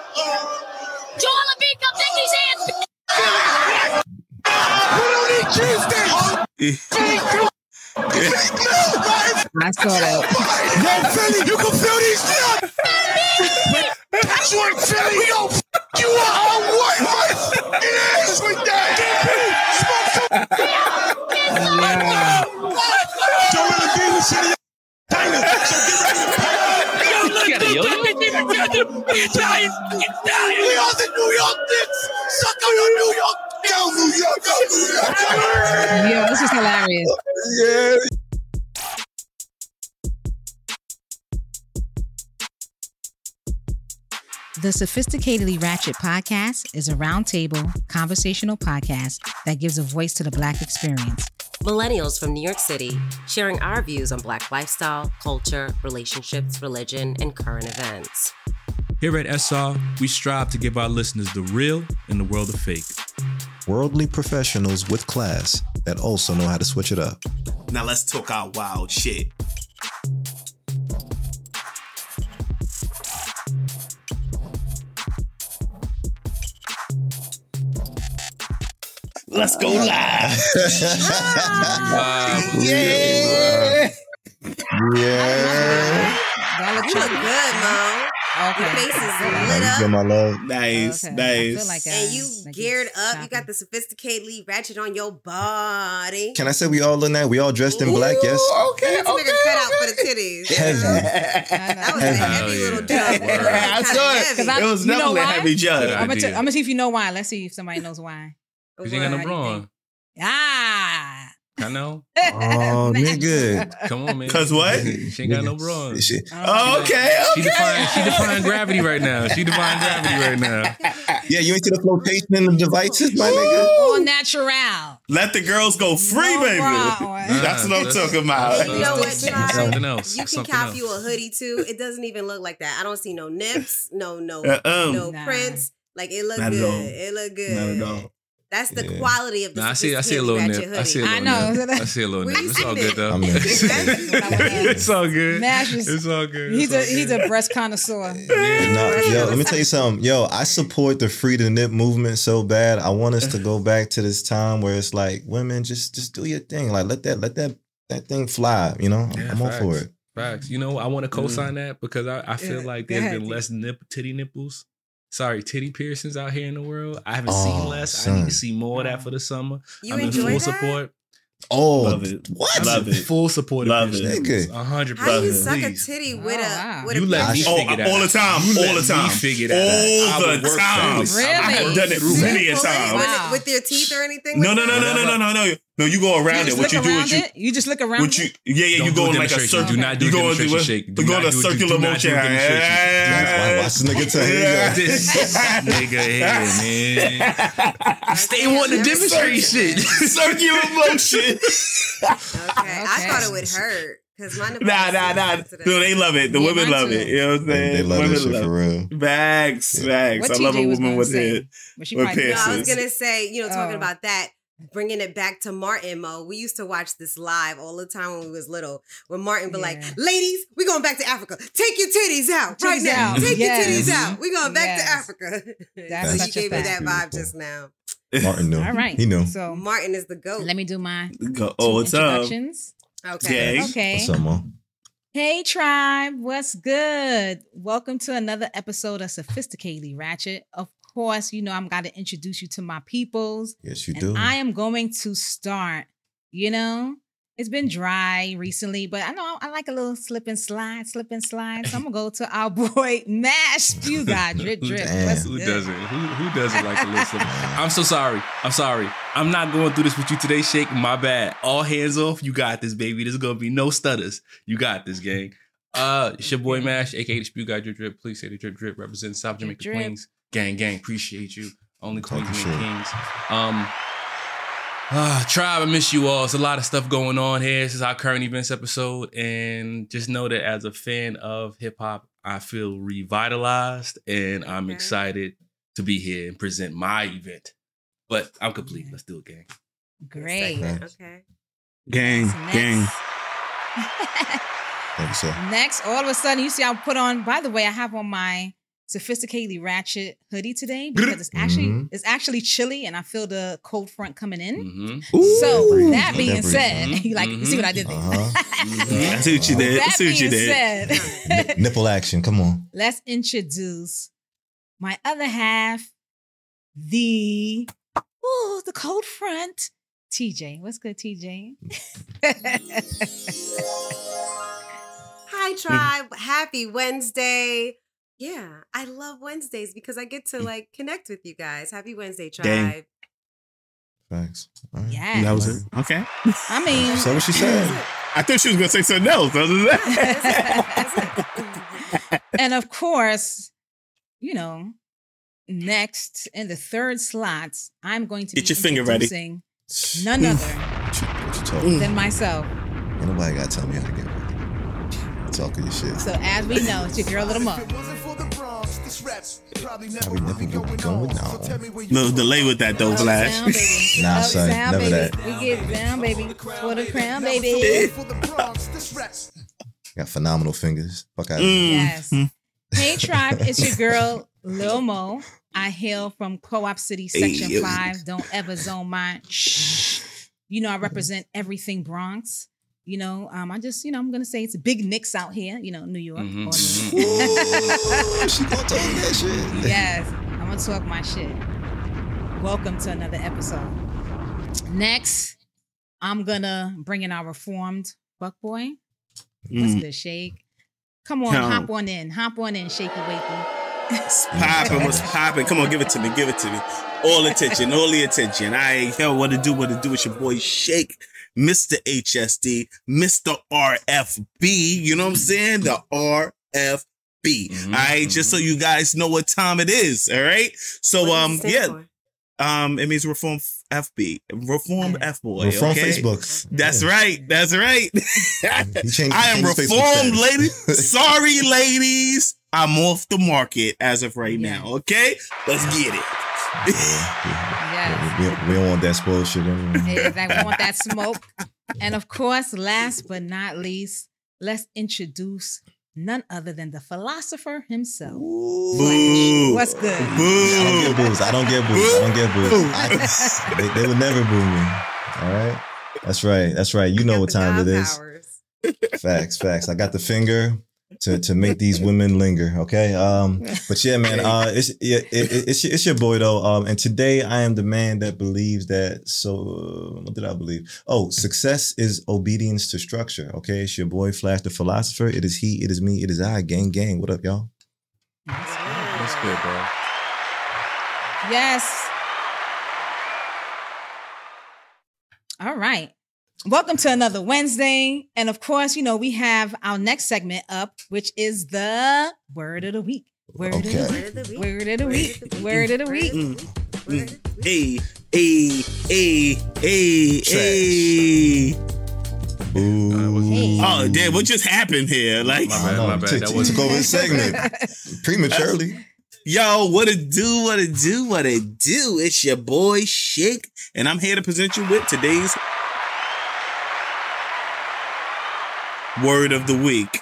Joel Embiid, come take these hands. We don't need Tuesday. I saw that. Yo, Philly, you can feel these nuts. That's what Philly. We gon' f*** you up on what? It is with that. Joel Embiid was in the diner. So get ready to we are the New York Knicks. Suck on your New York. Go New York. Go New York. Yo, this is hilarious. Yeah. The Sophisticatedly Ratchet podcast is a roundtable, conversational podcast that gives a voice to the Black experience. Millennials from New York City, sharing our views on Black lifestyle, culture, relationships, religion, and current events. Here at SR, we strive to give our listeners the real in the world of fake. Worldly professionals with class that also know how to switch it up. Now let's talk our wild shit. Let's go live. Yeah. Dollar You look good, Mo. Okay. Your face is You lit get up. my love. Nice, Okay. I nice. feel like And you like geared it's up. You shopping. got the sophisticatedly ratchet on your body. Can I say we all in that? We all dressed in black, yes? Okay, You need to make a cutout for the titties. Heavy. That was a heavy little jump. I saw it. Because It was you know definitely a why? heavy judge. Yeah. I'm gonna see if you know why. Let's see if somebody knows why. Because you ain't got no bra on. Ah. I know. Oh, nigga. Come on, man. Cause what? She ain't got no bra on. Shit. Oh, okay, She defying gravity right now. She defying gravity right now. Yeah, you ain't see the flotation in the devices, my nigga? All natural. Let the girls go free, No baby. bra. That's what I'm talking about. You know what, That's Tribe? something else. You can Something cop else. you a hoodie too. It doesn't even look like that. I don't see no nips, no Nah. prints. Like it look Not at good. all. It look good. Not at all. That's the Yeah. quality of the Nah, I see a sophisticated little ratchet nip. I see a hoodie. I little know. nip. I see a little Where nip. you It's all sitting good though. I'm in. It's all good. Mash is- It's all good. He's It's all a breast connoisseur. Yo, let me tell you something. Yo, I support the free the nip movement so bad. I want us to go back to this time where it's like, women, just do your thing. Like let that thing fly. You know, Yeah, I'm all for facts. it. Facts. You know, I want to co-sign that because I feel Yeah, like go there's ahead, been D. less titty nipples. Sorry, titty piercings out here in the world. I haven't Oh, seen less. I need son. to see more of that for the summer. You I'm in enjoy full that? support. Oh, Love it. what? Love it. Full support of Love piercing it. nipples. Nigga. 100%. How do you Please. suck a titty with Oh, a wow. with You a let me piercing? figure that all the out. time. You All let the time. me figure that out. I All would the work time. for it. Really? I have done it many a Pull it time. with your teeth or anything? No, like no, no, that? no, no, no, no, no. No, you go around You it. just What look you do around is you. it? You just look around What you, it? yeah, you Don't go do in a like a demonstration. circle. Do not do you a go in demonstration the shake. Do You go in not a do a circular motion. Watch this nigga tell you. This nigga here, man. Stay wanting to demonstrate shit. Circular motion. Okay. I thought it would hurt. Because my nipples Nah. are sensitive. No, they love it. The Yeah, women mine love too. it. You know what I'm saying? They love Women this shit for real. Facts. I What love a TJ was woman gonna with say? it. But she with probably No, I was piercings. gonna say, talking Oh. about that, bringing it back to Martin Mo. We used to watch this live all the time when we was little. When Martin be like, Yeah. "Ladies, we going back to Africa. Take your titties out right Titties now. out. Take Yes. your titties out. We going back Yes. to Africa." That's so such you a gave me fact. that vibe just now. Martin knew. All right. He knew. So Martin is the goat. let me do my Go, oh, what's up? introductions. Okay. Okay. What's up, Mo? Hey, tribe. What's good? Welcome to another episode of Sophisticatedly Ratchet. Of course, I'm got to introduce you to my peoples. Yes, you And do. I am going to start, it's been dry recently, but I know I like a little slip and slide. So I'm going to go to our boy, Mash Spew God. Drip, drip. Damn. What's Who good? doesn't? Who doesn't like to listen? I'm so sorry. I'm not going through this with you today, Shake. My bad. All hands off. You got this, baby. There's gonna be no stutters. You got this, gang. It's your boy Mash, aka the Spew Guy Drip Drip. Please say the Drip Drip represents South Jamaica Drip. Queens. Gang. Appreciate you. Only Queens Talking make shit. kings. Tribe, I miss you all. There's a lot of stuff going on here. This is our current events episode. And just know that as a fan of hip hop, I feel revitalized and I'm Okay. excited to be here and present my event. But I'm complete. Let's do it, gang. Great. Segment, okay. Gang. Next. Thank you, sir. Next, all of a sudden, you see I put on, by the way, I have on my sophisticatedly ratchet hoodie today because it's actually chilly and I feel the cold front coming in. Mm-hmm. So that being That said, you see what I did there? I see what you did. I That see what you being did. said, Nipple action. Come on. let's introduce my other half, the cold front, TJ. What's good, TJ? Hi, tribe. Happy Wednesday. Yeah, I love Wednesdays because I get to like connect with you guys. Happy Wednesday, tribe. Dang. Thanks. All right. Yeah. That was it. Okay. I mean, So what she said? I thought she was gonna say something else. Other than that. and of course, next in the third slot, I'm going to Get be your finger ready. introducing none other What you talking? than myself. Ain't nobody got to tell me how to get ready. Talking your shit. So as we know, it's your girl Little Mo. Probably never would be going down. No delay with that though, Flash. Uptown, baby. Nah, son, Uptown, never baby. that. We get down, baby. For the crown, baby. Got phenomenal fingers. Fuck out. Yes. Hey, tribe, it's your girl Lil Mo. I hail from Co-op City, Section 5. Don't ever zone mine. Shh. I represent everything Bronx. I just, I'm gonna say it's big Knicks out here. New York. Mhm, Or She gonna talk that shit. Yes, I'm gonna talk my shit. Welcome to another episode. Next, I'm gonna bring in our reformed fuckboy. What's good, Shake? Come on, Count. hop on in, Shaky Wakey. What's popping? What's popping? Come on, give it to me. Give it to me. All attention. All the attention. What to do? It's your boy Shake, Mr. HSD, Mr. RFB. You know what I'm saying? The RFB. All right, just so you guys know what time it is. All right. So What does it stand for? it means Reform FB, Reformed F boy. We're from okay? Facebook. That's Yeah. right. That's right. changed I am his Facebook reformed, status. ladies. Sorry, ladies. I'm off the market as of right Yeah. now. Okay, let's get it. Yes. We don't want that spoiled shit anyway. Exactly. We want that smoke. And of course, last but not least, let's introduce none other than the philosopher himself. Boo. What's good? I don't get booze. They would never boo me. All right. That's right. You know what time it is. Facts. I got the finger to make these women linger. Okay. But yeah, man. It's your boy though. And today I am the man that believes that. So what did I believe? Oh, success is obedience to structure. Okay. It's your boy Flash the philosopher. It is he. It is me. It is I. Gang. What up, y'all? That's good, bro. Yes. All right. Welcome to another Wednesday. And of course, we have our next segment up, which is the Word of the Week. Word of the Week. Word of the Week. Word of the Week. Hey. Ooh. Oh, damn, what just happened here? Like, My bad. That was took over the segment prematurely. yo, what it do? It's your boy Shake, and I'm here to present you with today's Word of the Week.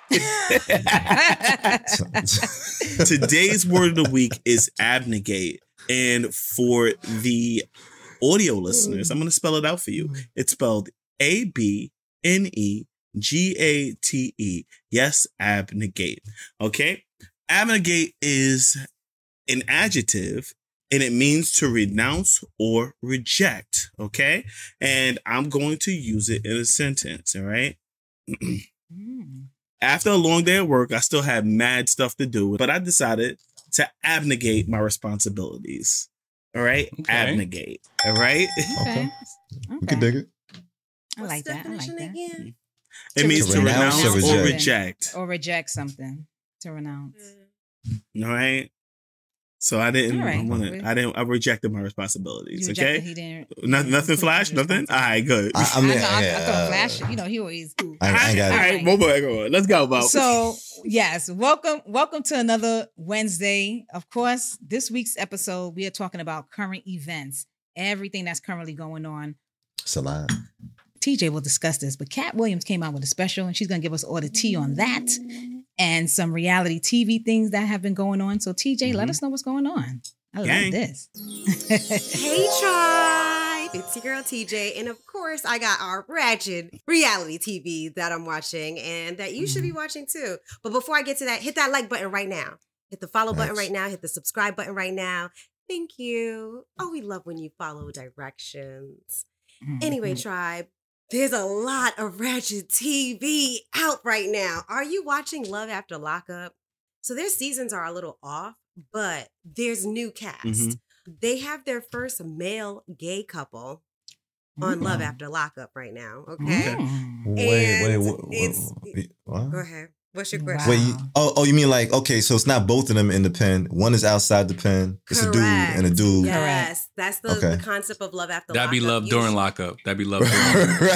Today's Word of the Week is abnegate. And for the audio listeners, I'm going to spell it out for you. It's spelled ABNEGATE. Yes, abnegate. Okay? Abnegate is an adjective and it means to renounce or reject. Okay? And I'm going to use it in a sentence. All right? After a long day at work, I still had mad stuff to do, but I decided to abnegate my responsibilities. All right? Okay. Abnegate. All right? Okay. We can dig it. I like that. Again? It means to renounce or reject. reject. Or reject something. To renounce. All right? So I didn't All right. I rejected my responsibilities. You rejected, Okay? he didn't. Nothing flash? Nothing? All right, good. I I mean, thought Flash, he always. I ain't got All it. right, move on, go on. Let's go, Bo. So yes, welcome to another Wednesday. Of course, this week's episode we are talking about current events, everything that's currently going on. It's a lie. TJ will discuss this, but Cat Williams came out with a special, and she's gonna give us all the tea on that. and some reality TV things that have been going on. So TJ, let us know what's going on. I Gang. love this. Hey, tribe. It's your girl TJ. And of course, I got our ratchet reality TV that I'm watching and that you should be watching too. But before I get to that, hit that like button right now. Hit the follow button right now. Hit the subscribe button right now. Thank you. Oh, we love when you follow directions. Anyway, tribe, there's a lot of ratchet TV out right now. Are you watching Love After Lockup? So their seasons are a little off, but there's new cast. They have their first male gay couple on Love After Lockup right now. Okay. What? Go ahead. What's your question? Wait, you mean like, okay, so it's not both of them in the pen. One is outside the pen. It's a dude and a dude. Yes, that's the concept of Love After That'd Lockup. be love during lockup. That'd be love during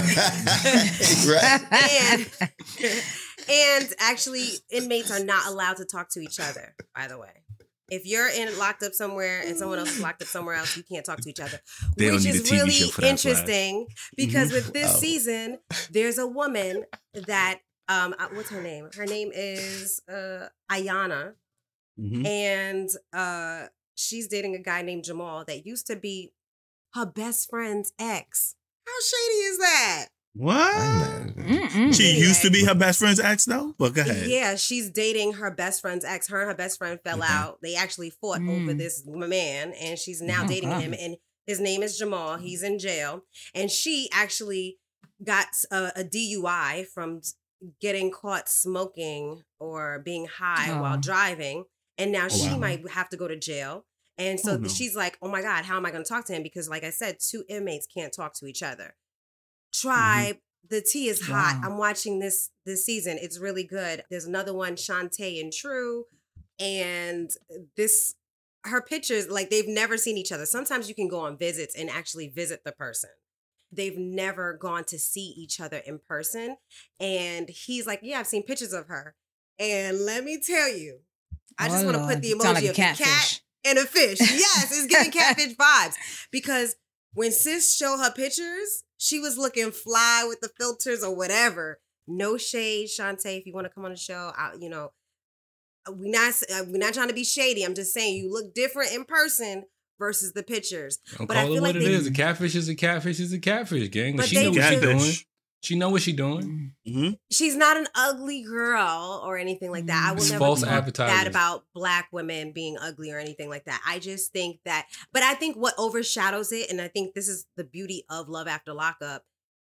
Right. And actually, inmates are not allowed to talk to each other, by the way. If you're locked up somewhere and someone else is locked up somewhere else, you can't talk to each other. They which don't need is a TV really show for that, interesting because with this season, there's a woman that what's her name? Her name is Ayana. And she's dating a guy named Jamal that used to be her best friend's ex. How shady is that? What? She used to be her best friend's ex, though? But go ahead. Yeah, she's dating her best friend's ex. Her and her best friend fell out. They actually fought over this man, and she's now dating him. And his name is Jamal. He's in jail. And she actually got a DUI from getting caught smoking or being high while driving. And now she might have to go to jail. And so she's like, oh my God, how am I going to talk to him? Because like I said, 2 inmates can't talk to each other. Tribe, the tea is hot. I'm watching this season. It's really good. There's another one, Shantae and True. And her pictures, like they've never seen each other. Sometimes you can go on visits and actually visit the person. They've never gone to see each other in person. And he's like, yeah, I've seen pictures of her. And let me tell you, I just want to put the emoji of a cat and a fish. Yes, it's giving catfish vibes. Because when sis showed her pictures, she was looking fly with the filters or whatever. No shade, Shantae. If you want to come on the show, we're not trying to be shady. I'm just saying you look different in person versus the pictures. Don't but call I feel it like what it is. A catfish is a catfish is a catfish, gang. But She know what she's doing. Catfish. She know what she's doing. she's not an ugly girl or anything like that. I will It's never false talk advertising. bad about Black women being ugly or anything like that. I just think that, but I think what overshadows it, and I think this is the beauty of Love After Lockup,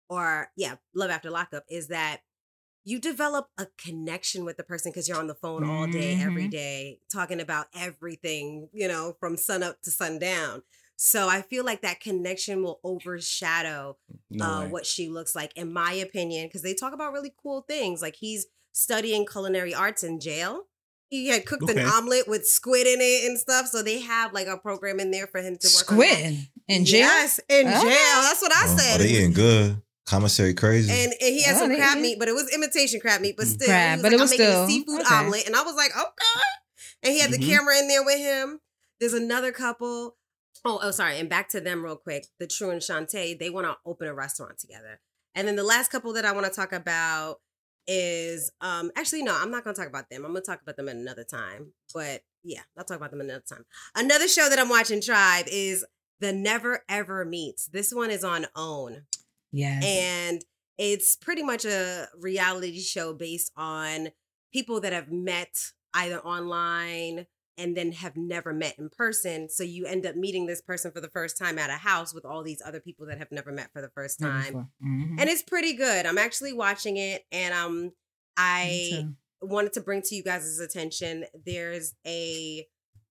Love After Lockup, is that you develop a connection with the person because you're on the phone all day, every day, talking about everything, from sun up to sundown. So I feel like that connection will overshadow what she looks like, in my opinion, because they talk about really cool things. Like he's studying culinary arts in jail. He had cooked an omelet with squid in it and stuff. So they have like a program in there for him to work on. Squid in jail? Yes, in jail. That's what I said. They eating good. Commissary crazy. And he had some crab meat, but it was imitation crab meat. But still, Crab, he but was it was making still a seafood okay. omelet. And I was like, okay. And he had the camera in there with him. There's another couple. Oh, sorry. And back to them real quick. The True and Shantae, they want to open a restaurant together. And then the last couple that I want to talk about is, actually, no, I'm not going to talk about them. I'm going to talk about them at another time. But yeah, I'll talk about them another time. Another show that I'm watching, Tribe, is The Never Ever Meets. This one is on OWN. Yes. And it's pretty much a reality show based on people that have met either online and then have never met in person. So you end up meeting this person for the first time at a house with all these other people that have never met for the first time. And it's pretty good. I'm actually watching it, and I wanted to bring to you guys' attention, there's a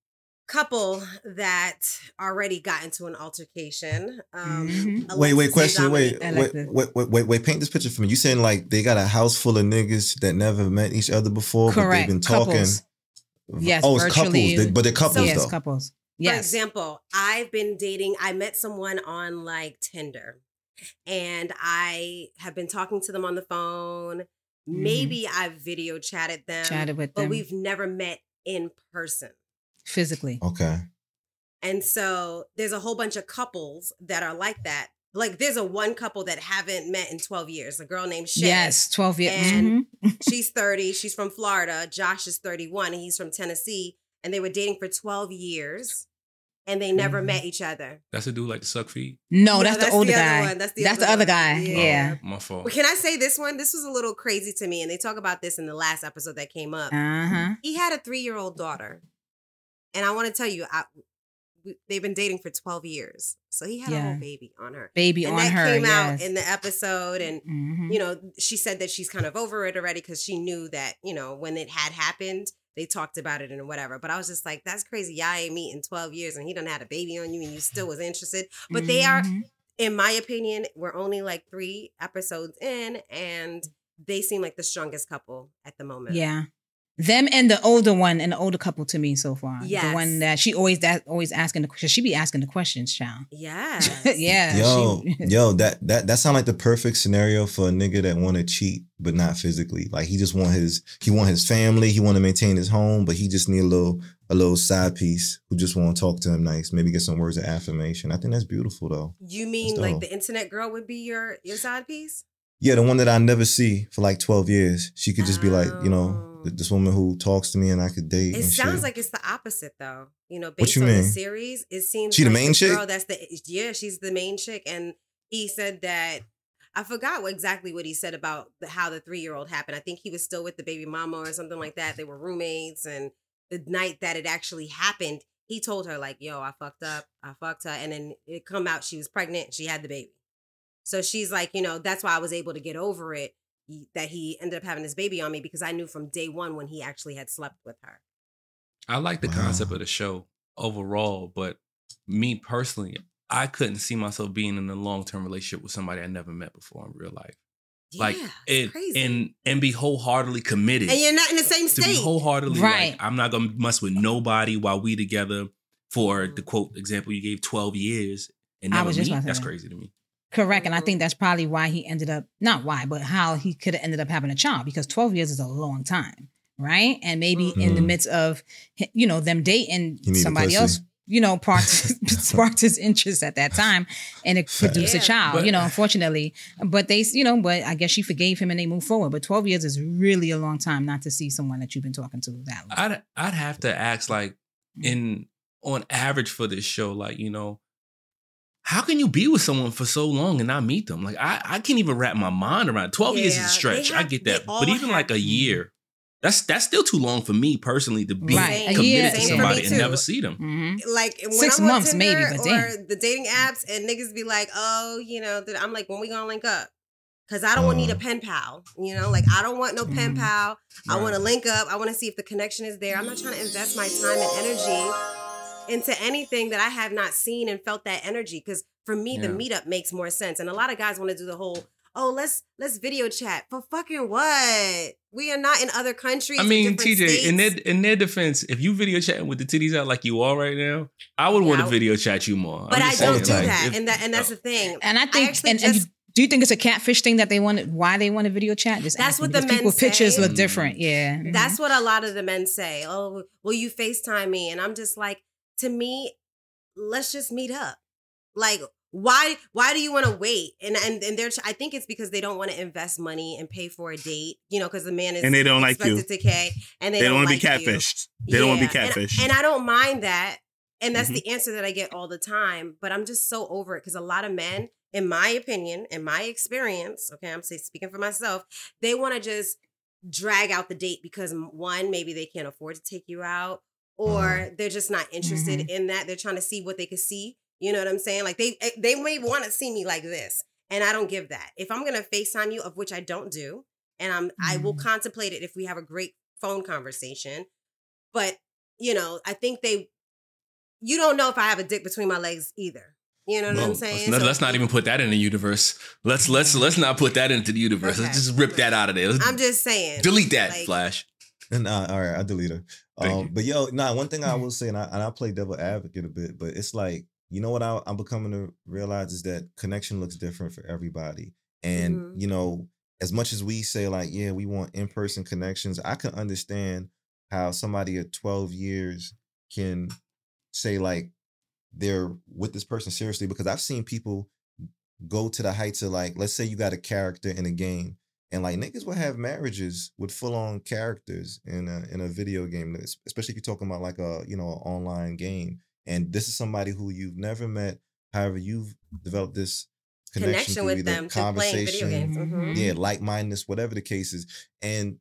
couple that already got into an altercation. Wait, question. Wait, paint this picture for me. You saying like they got a house full of niggas that never met each other before, Correct. but they've been talking. Couples. Yes, it's virtually. couples, but they're couples Yes, though. couples. For Yes. example, I've been dating, I met someone on like Tinder, and I have been talking to them on the phone. Maybe I've video chatted them, but we've never met in person. Physically. Okay. And so there's a whole bunch of couples that are like that. Like there's a one couple that haven't met in 12 years. A girl named Shay. Yes, 12 years. And she's 30. She's from Florida. Josh is 31 and he's from Tennessee. And they were dating for 12 years and they never met each other. That's a dude like the suck feet. No, that's the older other guy. one. That's the other one. guy. Yeah. My fault. But can I say this one? This was a little crazy to me. And they talk about this in the last episode that came up. Uh-huh. He had a 3-year-old daughter. And I want to tell you, they've been dating for 12 years. So he had a whole baby on her. Baby and on her, that came out yes. in the episode. And, Mhm. you know, she said that she's kind of over it already because she knew that, you know, when it had happened, they talked about it and whatever. But I was just like, that's crazy. Y'all ain't meet in 12 years and he done had a baby on you and you still was interested. But they are, in my opinion, we're only like 3 episodes in and they seem like the strongest couple at the moment. Yeah. Them and the older one and the older couple to me so far. Yes. The one that she always asking the questions. She be asking the questions, child. Yeah. Yeah. Yo, that sound like the perfect scenario for a nigga that want to cheat but not physically. Like he just want his family, he want to maintain his home, but he just need a little side piece who just want to talk to him nice, maybe get some words of affirmation. I think that's beautiful though. You mean That's like dope. the internet girl would be your side piece? Yeah, the one that I never see for like 12 years. She could just be like, you know, this woman who talks to me and I could date. It and sounds shit. like it's the opposite though. You know, What based you on the mean? series, it seems She the like main chick? girl she's the main chick. And he said that I forgot exactly what he said about how the 3-year-old happened. I think he was still with the baby mama or something like that. They were roommates, and the night that it actually happened, he told her like, "Yo, I fucked up. I fucked her," and then it come out she was pregnant. She had the baby. So she's like, you know, that's why I was able to get over it. That he ended up having this baby on me because I knew from day one when he actually had slept with her. I like the concept of the show overall, but me personally, I couldn't see myself being in a long-term relationship with somebody I never met before in real life. Like it's crazy. and be wholeheartedly committed. And you're not in the same to be state. wholeheartedly Right. like, I'm not gonna mess with nobody while we together for the quote example you gave, 12 years and I never was just meet. about to say That's that. crazy to me. Correct. And I think that's probably why he ended up, not why, but how he could have ended up having a child, because 12 years is a long time. Right. And maybe in the midst of, you know, them dating He need a somebody pussy. else, you know, sparked his interest at that time and it produced a Yeah. child, But- you know, unfortunately. But they, you know, but I guess she forgave him and they moved forward. But 12 years is really a long time not to see someone that you've been talking to that long. I'd have to ask, like, on average for this show, like, you know, how can you be with someone for so long and not meet them? Like, I can't even wrap my mind around it. 12 years is Yeah, a stretch. they I have- get they that. all But even like have- a year, that's still too long for me personally to be Right. A committed year, to same for somebody me and too. never see them. Mm-hmm. Like when 6 I'm on months Tinder maybe, but or damn. the dating apps and niggas be like, oh, you know, I'm like, when we gonna link up? Because I don't need a pen pal, you know, like I don't want no pen pal. I want to link up. I want to see if the connection is there. I'm not trying to invest my time and energy into anything that I have not seen and felt that energy. Because for me, the meetup makes more sense. And a lot of guys want to do the whole, oh, let's video chat. For fucking what? We are not in other countries. I mean, in different TJ, states. in their defense, if you video chatting with the titties out like you are right now, I would want to video chat you more. But I'm I just don't saying, do like, that. if- And that's the thing. And I think, actually and just- do you think it's a catfish thing that they wanted? Why they want a video chat? Just That's asking, what the because men people's pictures say. look different. Yeah, Mhm. That's what a lot of the men say. Oh, will you FaceTime me? And I'm just like, to me, let's just meet up. Like, why do you want to wait? And they're, I think it's because they don't want to invest money and pay for a date, you know, because the man is And they don't like you. expected to pay, and they They don't don't want like to be you. catfished. They don't want to be Yeah. catfished. And I don't mind that. And that's Mhm. the answer that I get all the time. But I'm just so over it because a lot of men, in my opinion, in my experience, okay, I'm speaking for myself, they want to just drag out the date because one, maybe they can't afford to take you out, or they're just not interested in that. They're trying to see what they could see. You know what I'm saying? Like they may want to see me like this, and I don't give that. If I'm gonna FaceTime you, of which I don't do, and I will contemplate it if we have a great phone conversation. But you know, I think you don't know if I have a dick between my legs either. You know what I'm Well, saying? let's not even put that in the universe. Let's not put that into the universe. Okay. Let's just rip that out of there. I'm just saying. Delete that, like, Flash. Nah, all right, I delete her. Thank you. But yo, one thing I will say, and I play devil advocate a bit, but it's like, you know what I'm becoming to realize is that connection looks different for everybody. And, you know, as much as we say like, yeah, we want in-person connections, I can understand how somebody at 12 years can say like they're with this person seriously, because I've seen people go to the heights of like, let's say you got a character in a game, and like niggas will have marriages with full on characters in a video game, especially if you're talking about like a an online game. And this is somebody who you've never met. However, you've developed this connection with through them to playing video games. Mhm. yeah, like-mindedness, whatever the case is, and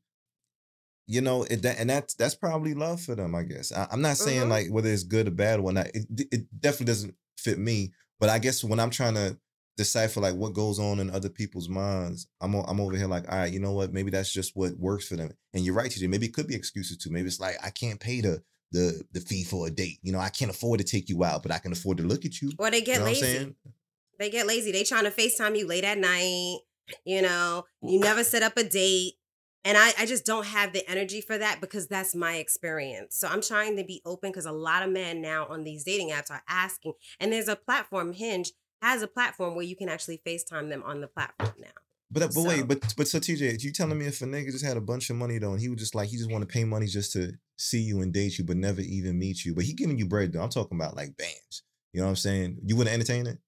that's probably love for them, I guess. I'm not saying Mhm. like whether it's good or bad or whatnot. It definitely doesn't fit me. But I guess when I'm trying to decipher like what goes on in other people's minds, I'm over here like, all right, you know what? Maybe that's just what works for them. And you're right, TJ. Maybe it could be excuses too. Maybe it's like I can't pay the fee for a date. I can't afford to take you out, but I can afford to look at you. Or they get You know what I'm lazy. saying? They get lazy. They trying to FaceTime you late at night. You never set up a date. And I just don't have the energy for that because that's my experience. So I'm trying to be open because a lot of men now on these dating apps are asking. And there's a platform, Hinge has a platform where you can actually FaceTime them on the platform now. But wait, so TJ, you telling me if a nigga just had a bunch of money though, and he was just like he just want to pay money just to see you and date you, but never even meet you, but he giving you bread though. I'm talking about like bands. You know what I'm saying? You wouldn't entertain it?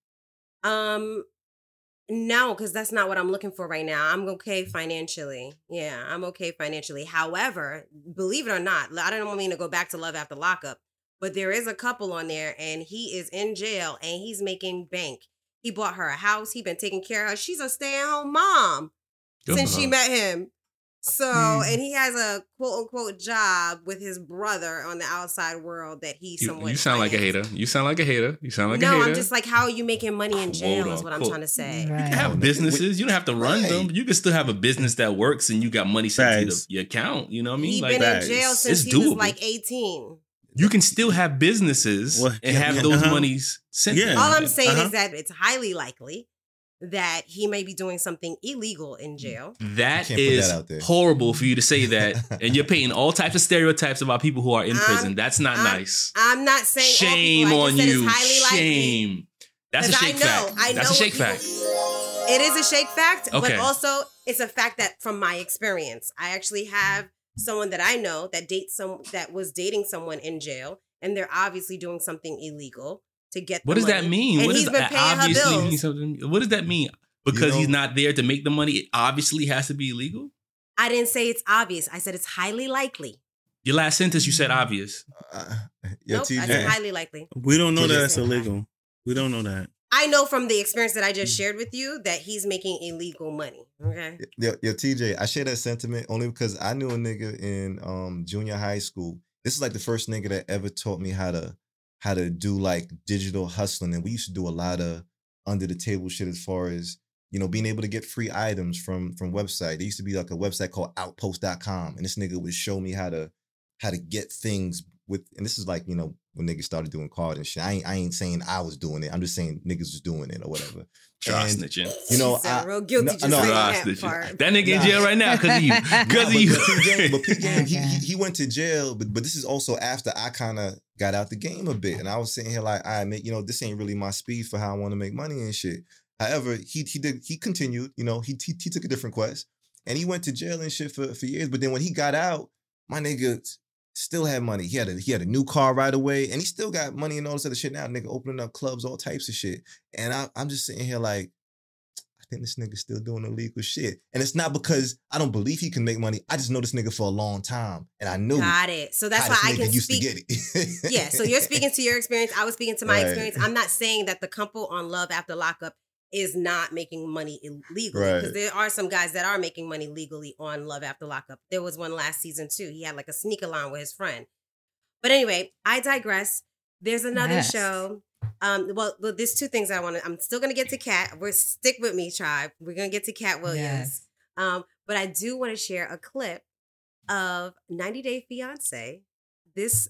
No, because that's not what I'm looking for right now. I'm okay financially. Yeah, I'm okay financially. However, believe it or not, I don't mean to go back to Love After Lockup, but there is a couple on there and he is in jail and he's making bank. He bought her a house. He been taking care of her. She's a stay-at-home mom since she met him. So, and he has a quote-unquote job with his brother on the outside world that he somewhat You sound like a hater. You sound like a hater. No, I'm just like, how are you making money in jail is what I'm Cool. trying to say. Right. You can have businesses. You don't have to run them. You can still have a business that works and you got money sent to your account. You know what I mean? He's Like, been in jail since it's he was doable. like 18. You can still have businesses and have those monies sent. Yeah. All I'm saying is that it's highly likely that he may be doing something illegal in jail. That Can't put is that out there. horrible for you to say that. And you're painting all types of stereotypes about people who are in prison. That's not nice. I'm not saying Shame all on people. I just said you. it's highly Shame. likely. That's a 'Cause shake fact. I know That's a shake what fact. It is a shake fact, but Okay. also it's a fact that from my experience, I actually have someone that I know that was dating someone in jail, and they're obviously doing something illegal to get. What the does that money. mean? And What he's does been that paying her obviously bills. mean something? What does that mean? Because he's know- not there to make the money, it obviously has to be illegal? I didn't say it's obvious. I said it's highly likely. Your last sentence, you said obvious. Yo, Nope, I TJ. said highly likely. We don't know TJ. that that's illegal. We don't know that. I know from the experience that I just shared with you that he's making illegal money. Okay. Yo, TJ, I share that sentiment only because I knew a nigga in junior high school. This is like the first nigga that ever taught me how to do like digital hustling. And we used to do a lot of under the table shit as far as, being able to get free items from website. There used to be like a website called outpost.com. And this nigga would show me how to get things with, and this is like, when niggas started doing card and shit. I ain't saying I was doing it. I'm just saying niggas was doing it or whatever. Dry And, snitching. He sounded real guilty just saying Dry that snitching. part. That nigga in jail right now because of you. Because of you. But P Game, he went to jail, but this is also after I kind of got out the game a bit. And I was sitting here like, I admit, this ain't really my speed for how I want to make money and shit. However, he continued, he took a different quest and he went to jail and shit for years. But then when he got out, my nigga still had money. He had a new car right away and he still got money and all this other shit now. Nigga opening up clubs, all types of shit. And I'm just sitting here like, I think this nigga's still doing illegal shit. And it's not because I don't believe he can make money. I just know this nigga for a long time. And I knew Got it. So that's how why this I nigga can used speak. to get it. Yeah. So you're speaking to your experience. I was speaking to my Right. experience. I'm not saying that the couple on Love After Lockup is not making money illegally. Right. Because there are some guys that are making money legally on Love After Lockup. There was one last season too. He had like a sneaker line with his friend. But anyway, I digress. There's another Yes. show. Well, there's two things I'm still gonna get to Cat. Stick with me, tribe. We're gonna get to Cat Williams. Yes. But I do want to share a clip of 90 Day Fiance. This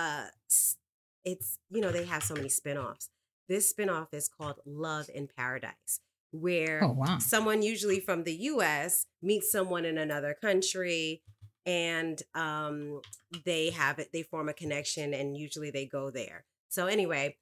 it's they have so many spinoffs. This spinoff is called Love in Paradise, where Oh, wow. someone usually from the US meets someone in another country and they form a connection and usually they go there. So anyway,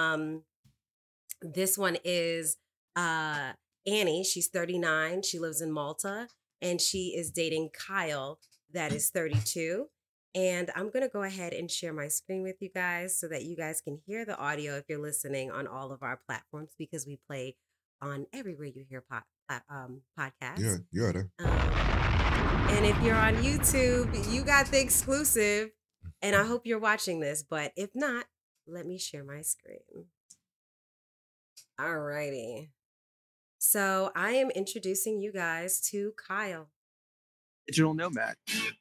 this one is Annie. She's 39. She lives in Malta and she is dating Kyle that is 32. And I'm going to go ahead and share my screen with you guys so that you guys can hear the audio if you're listening on all of our platforms because we play on everywhere you hear podcasts. You heard her. And if you're on YouTube, you got the exclusive. And I hope you're watching this. But if not, let me share my screen. All righty. So I am introducing you guys to Kyle. Digital nomad.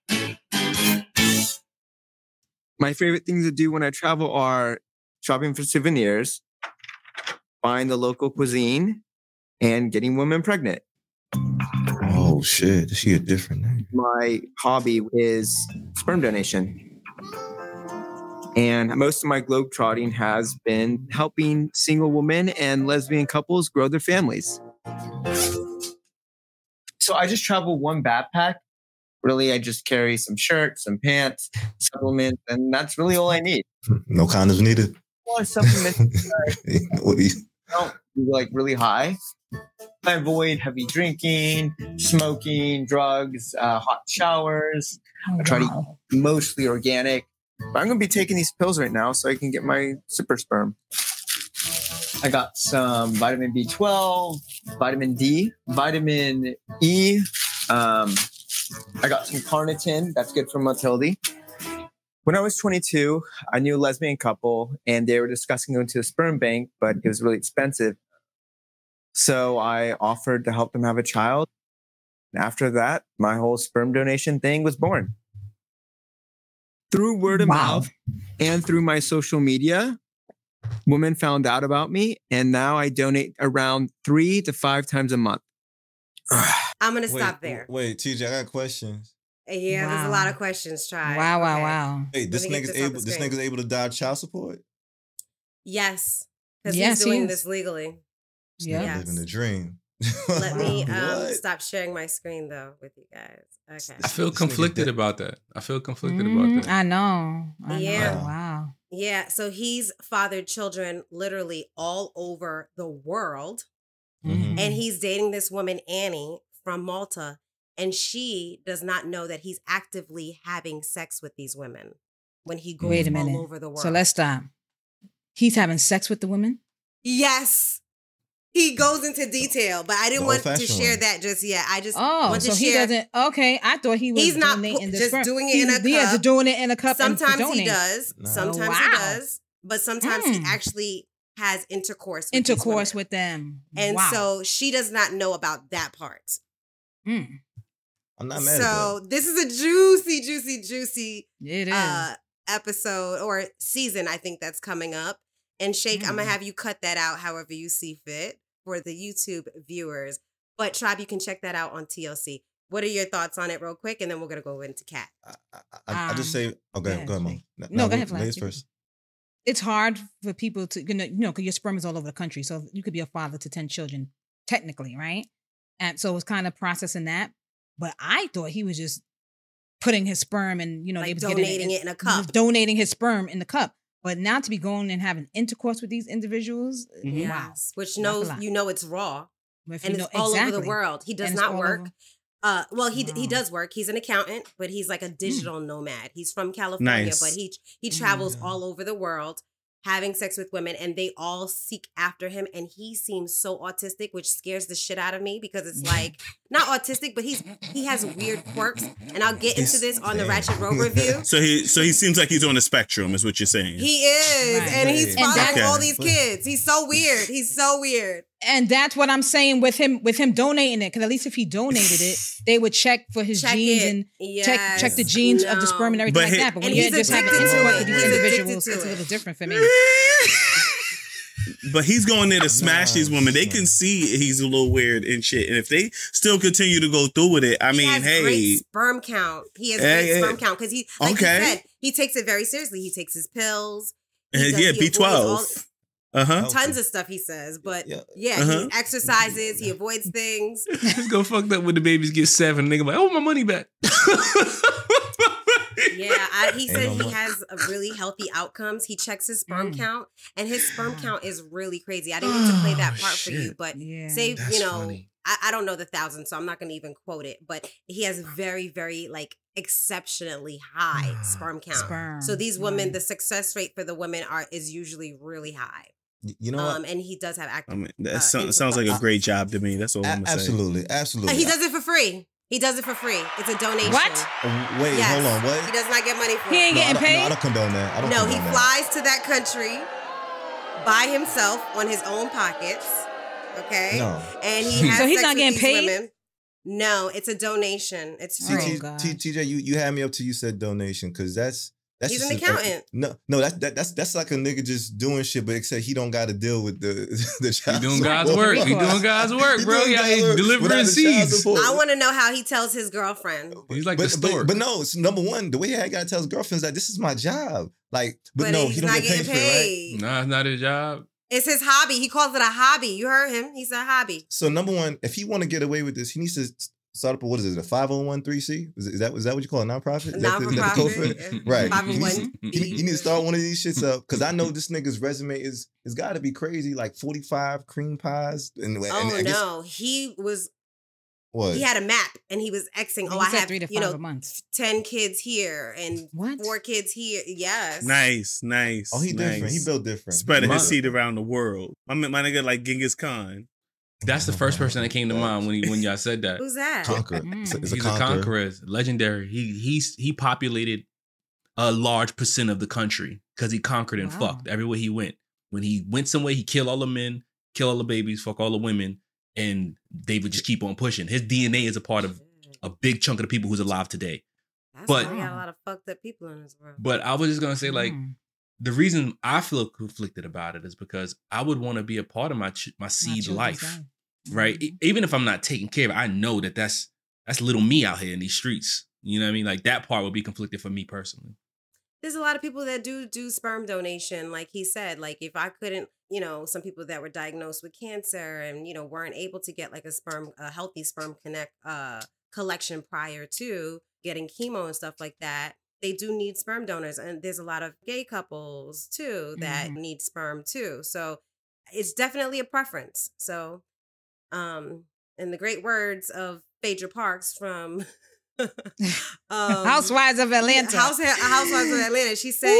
My favorite things to do when I travel are shopping for souvenirs, buying the local cuisine, and getting women pregnant. Oh shit, she a different name. My hobby is sperm donation. And most of my globetrotting has been helping single women and lesbian couples grow their families. So I just travel one backpack. Really, I just carry some shirts, some pants, supplements, and that's really all I need. No condoms needed. Well, supplements don't be like really high. I avoid heavy drinking, smoking, drugs, hot showers. I try to eat mostly organic. But I'm going to be taking these pills right now so I can get my super sperm. I got some vitamin B12, vitamin D, vitamin E. I got some carnitine. That's good for motility. When I was 22, I knew a lesbian couple, and they were discussing going to a sperm bank, but it was really expensive. So I offered to help them have a child. And after that, my whole sperm donation thing was born. Through word of mouth and through my social media, women found out about me, and now I donate around 3 to 5 times a month. I'm going to stop there. Wait, TJ, I got questions. Yeah, there's a lot of questions, Try. Wow. Hey, this nigga's able to dodge child support? Yes. Because he's doing this legally. Yeah. Yes. Living the dream. Let me stop sharing my screen, though, with you guys. Okay. I feel conflicted about that. I know. Yeah. Wow. Yeah. So he's fathered children literally all over the world. Mm-hmm. And he's dating this woman, Annie, from Malta. And she does not know that he's actively having sex with these women when he goes all over the world. So let's stop. He's having sex with the women? Yes. He goes into detail, but I didn't want to share that just yet. I just want to share. He doesn't. Okay, I thought he was. He's not just doing it in a cup. Yeah, doing it in a cup. Sometimes he does. No. Sometimes he does. But sometimes he actually has intercourse with them. And so she does not know about that part. I'm not mad at that. This is a juicy episode or season, I think, that's coming up. And Shake, I'm going to have you cut that out however you see fit for the YouTube viewers. But Tribe, you can check that out on TLC. What are your thoughts on it real quick? And then we're going to go into Kat. I just say, okay, go ahead, Mom. No, go ahead, ladies first. It's hard for people to, because your sperm is all over the country. So you could be a father to 10 children, technically, right? And so it's kind of processing that. But I thought he was just putting his sperm and, they was donating it in a cup. Donating his sperm in the cup. But now to be going and having intercourse with these individuals, wow. Which it's raw. And it's all over the world. He does not work. He does work. He's an accountant, but he's like a digital nomad. He's from California, but he travels all over the world having sex with women, and they all seek after him. And he seems so autistic, which scares the shit out of me because it's like not autistic, but he has weird quirks. And I'll get into this on the Ratchet Row review. So he seems like he's on the spectrum, is what you're saying. He is, and he's following all these kids. He's so weird. And that's what I'm saying with him donating it, because at least if he donated it, they would check for his genes and check the genes of the sperm and everything like that. But when you're just having intercourse with these individuals, it's a little different for me. But he's going there to smash these women. They can see he's a little weird and shit. And if they still continue to go through with it, he has great sperm count. He has great sperm count because he, like you said, he takes it very seriously. He takes his pills. B12. Tons of stuff he says, but he exercises, he avoids things. Just go fucked up when the babies get 7. Nigga like, my money back. He said he has a really healthy outcomes. He checks his sperm count, and his sperm count is really crazy. I didn't mean to play that part for you, but say, I don't know the thousands, so I'm not going to even quote it, but he has very, very exceptionally high sperm count. So these women, the success rate for the women is usually really high. You know what? And he does have acting. I mean, that sounds like a great job to me. That's all I'm gonna say. Absolutely. He does it for free. He does it for free. It's a donation. What? Wait, Yes. hold on. What? He does not get money for He it. ain't getting No, paid. I don't condone that. No, he flies to that country by himself on his own pockets. Okay. No. And he has So he's sex not with getting these paid? women. No, it's a donation. It's Oh, free. God. TJ, you had me up till you said donation because that's He's just an accountant. no, that's like a nigga just doing shit, but except he don't got to deal with the child He doing God's support. work. He doing God's work, He bro. doing Yeah, God's he work delivering without the child seeds. support. I want to know how he tells his girlfriend. He's like but, the stork. but no, it's number one. The way I gotta tell his girlfriend is that this is my job. Like, but no, he's he don't not get paid getting for it, right? paid. Nah, it's not his job. It's his hobby. He calls it a hobby. You heard him. He said hobby. So number one, if he want to get away with this, he needs to start up a, what is it, a 501(c)(3)? Is that what you call a nonprofit? Is that the code for it? Right. 501. He needs to start one of these shits up because I know this nigga's resume is got to be crazy, like 45 cream pies. And I guess, No, he was. what? He had a map and he was Xing. He I said have 3 to 5 a month. 10 kids here and What? 4 kids here. Yes. Nice. Oh, he different. nice. He built different. Spreading My- his seed around the world. My nigga like Genghis Khan. That's the first person that came to mind when y'all said that. Who's that? Conqueror. Mm. It's He's a conqueror, legendary. He populated a large percent of the country because he conquered and Wow. fucked everywhere he went. When he went somewhere, he killed all the men, kill all the babies, fuck all the women, and they would just keep on pushing. His DNA is a part of a big chunk of the people who's alive today. That's but- why we got a lot of fucked up people in this world. But I was just gonna say, like, Mm. the reason I feel conflicted about it is because I would want to be a part of my seed children's life, life. right? Mhm. Even if I'm not taking care of it, I know that's little me out here in these streets. You know what I mean? Like that part would be conflicted for me personally. There's a lot of people that do sperm donation. Like he said, like if I couldn't, some people that were diagnosed with cancer and, weren't able to get like a healthy sperm collection prior to getting chemo and stuff like that. They do need sperm donors. And there's a lot of gay couples too that need sperm too. So it's definitely a preference. So, in the great words of Phaedra Parks from Housewives of Atlanta. Housewives of Atlanta. She said,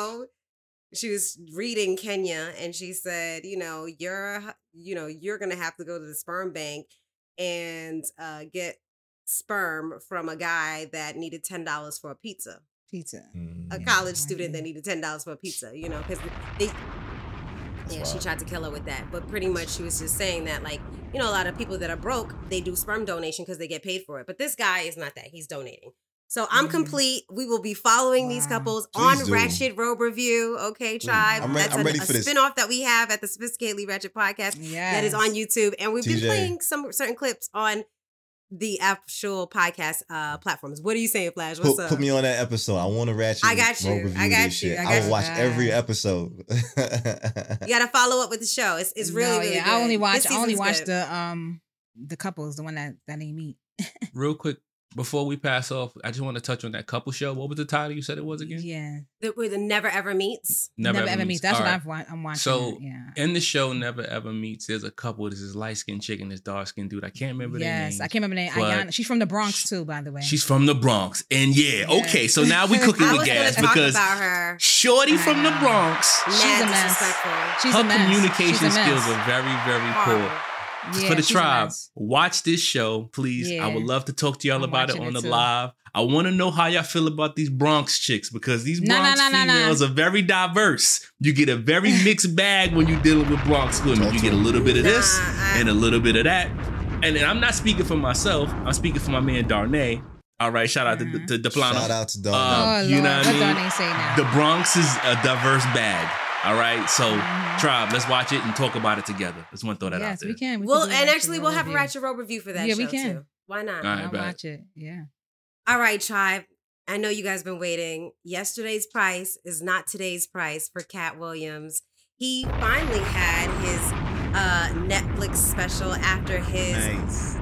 she was reading Kenya, and she said, you're gonna have to go to the sperm bank and get sperm from a guy that needed $10 for a pizza, Pizza. a college student that needed $10 for a pizza, because she tried to kill her with that. But pretty much she was just saying that, like, a lot of people that are broke, they do sperm donation because they get paid for it. But this guy is not that. He's donating. So I'm complete. We will be following these couples Please on do. Ratchet Robe Review. Okay, tribe. I'm That's ready a for this. spinoff that we have at the Sophisticatedly Ratchet podcast that is on YouTube. And we've been TJ. playing some certain clips on the actual podcast platforms. What are you saying, Flash? What's up? Put me on that episode. I want to ratchet. I got you. road review I got this you. shit. I I got will you. watch every episode. You got to follow up with the show. It's really, really good. I only watch This season's good. the couples, the one that they meet. Real quick, before we pass off, I just want to touch on that couple show. What was the title you said it was again? Yeah. The Never Ever Meets. Never ever meets. That's All what right. I'm watching. So yeah. in the show Never Ever Meets, there's a couple. There's this light skinned chick and this dark skinned dude. I can't remember their names. Yes, I can't remember the name. but Ayana. She's from the Bronx too, by the way. She's from the Bronx. And okay, so now we cooking I with was going gas to talk because about her. Shorty from the Bronx, She's Mad a mess. disrespectful. She's her a mess. communication She's a mess. skills are very, very poor. Horrible. Yeah, For the she's a tribe, mess. watch this show, please. Yeah. I would love to talk to y'all I'm about it watching on it the too. live. I want to know how y'all feel about these Bronx chicks because these No, Bronx no, no, no, females are very diverse. You get a very mixed bag when you're dealing with Bronx women. You get a little bit of this and a little bit of that. And then I'm not speaking for myself. I'm speaking for my man Darnay. All right, shout out to Deplano. Shout out to Dog. Oh, You Lord. know what I mean? What Darnay say now? The Bronx is a diverse bag. All right, so tribe, let's watch it and talk about it together. Just want to throw that out Yes, there. we can. We Well, can do a and Ratchet actually, Road we'll have a review. Ratchet Road review for that Yeah, show, we can. too. Why not? All right, I'll bet. watch it. Yeah. All right, tribe. I know you guys been waiting. Yesterday's price is not today's price for Cat Williams. He finally had his Netflix special after his Nice.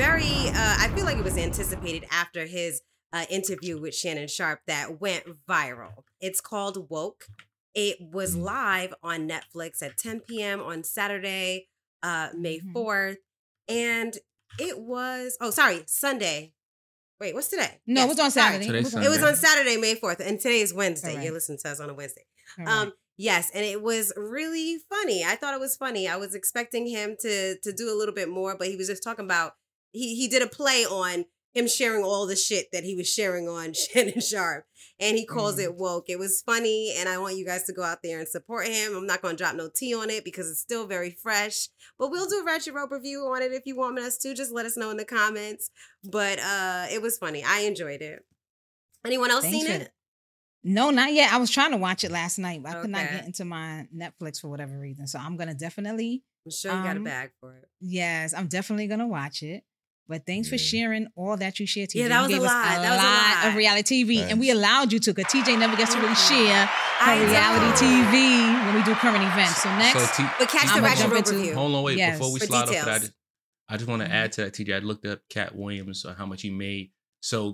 I feel like it was anticipated after his interview with Shannon Sharp that went viral. It's called Woke. It was live on Netflix at 10 p.m. on Saturday, May 4th. And it was, Sunday. Wait, what's today? No, it was on sorry. Saturday. Today's It was on It was Sunday. on Saturday, May 4th, and today is Wednesday. Correct. You're listening to us on a Wednesday. Correct. Yes, and it was really funny. I thought it was funny. I was expecting him to do a little bit more, but he was just talking about he did a play on him sharing all the shit that he was sharing on Shannon Sharp, and he calls it woke. It was funny, and I want you guys to go out there and support him. I'm not going to drop no tea on it because it's still very fresh, but we'll do a Ratchet Rope review on it if you want us to. Just let us know in the comments. But it was funny. I enjoyed it. Anyone else seen it? No, not yet. I was trying to watch it last night, but I could not Okay. get into my Netflix for whatever reason. So I'm gonna definitely. I'm sure you got a bag for it. Yes, I'm definitely gonna watch it. But thanks for Yeah. sharing all that you shared, TJ. Yeah, that You was a gave us lot. That was a lot. of reality TV, and we Thanks. allowed you to, because TJ never gets to really share I her reality know. TV when we do current events. So next, But catch the I'ma Ratchet jump Rope into- review. Hold on, wait. Yes. Before we For slide off of details. that, I just want to add to that, TJ. I looked up Cat Williams, how much he made. So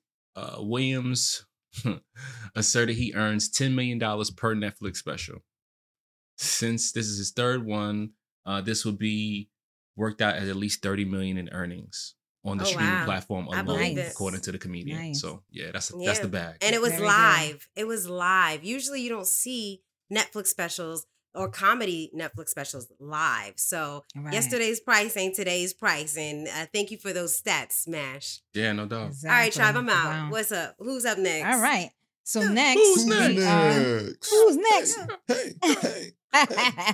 Williams asserted he earns $10 million per Netflix special. Since this is his third one, this would be worked out at least $30 million in earnings on the Oh, streaming wow. platform I alone, believe it. according to the comedian. Nice. So yeah, that's Yeah. the bag. And it was Very good. live. It was live. Usually you don't see Netflix specials or comedy Netflix specials live. So Right. yesterday's price ain't today's price. And thank you for those stats, Smash. Yeah, no doubt. Exactly. All right, Tribe, I'm out. Wow. What's up? Who's up next? All right. So next, Who's we, next? who's next? Hey, hey.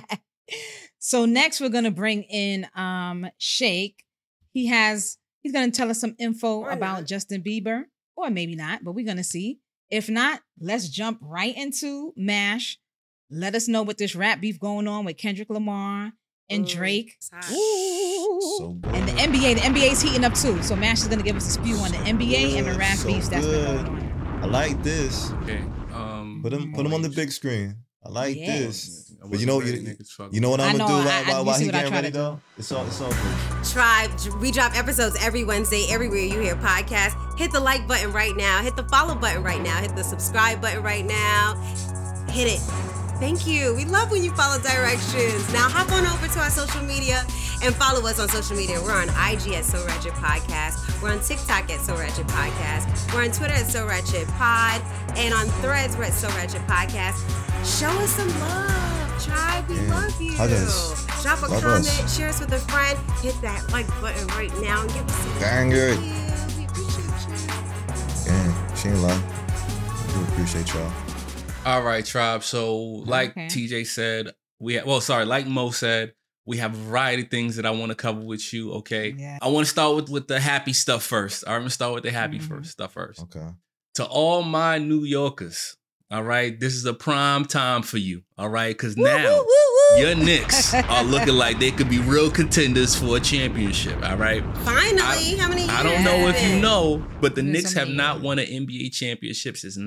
So next we're gonna bring in Shake. He's gonna tell us some info Or about not. Justin Bieber, or maybe not, but we're gonna see. If not, let's jump right into MASH. Let us know what this rap beef going on with Kendrick Lamar and Ooh, Drake. it's hot. Ooh. So good. And the NBA's heating up too. So MASH is gonna give us a spew on the NBA and the rap So beefs that's been good. going on. I like this. Okay. Put them on the big screen. I like Yeah. this. But you know what I I'm know, gonna do I- while you see he what I getting try ready to do. though? It's all good. Tribe, we drop episodes every Wednesday, everywhere you hear podcasts. Hit the like button right now. Hit the follow button right now. Hit the subscribe button right now. Hit it. Thank you. We love when you follow directions. Now hop on over to our social media and follow us on social media. We're on IG at So Ratchet Podcast. We're on TikTok at So Ratchet Podcast. We're on Twitter at So Ratchet Pod. And on Threads, we're at So Ratchet Podcast. Show us some love, Tribe. We Yeah. love you. Hug us. Drop a Love comment, us. share us with a friend. Hit that like button right now and give us some Dang it. love. We appreciate you. Yeah, she ain't lying. I do appreciate y'all. All right, Tribe. So, like Okay. TJ said, like Mo said, we have a variety of things that I want to cover with you. Okay. Yeah. I want to start with the happy stuff first. I'm gonna start with the happy Mhm. stuff first. Okay. To all my New Yorkers, all right, this is a prime time for you. All right, because now your Knicks are looking like they could be real contenders for a championship. All right. Finally, how many years? I don't know if you know, but the It's been Knicks so have many not years. won an NBA championship since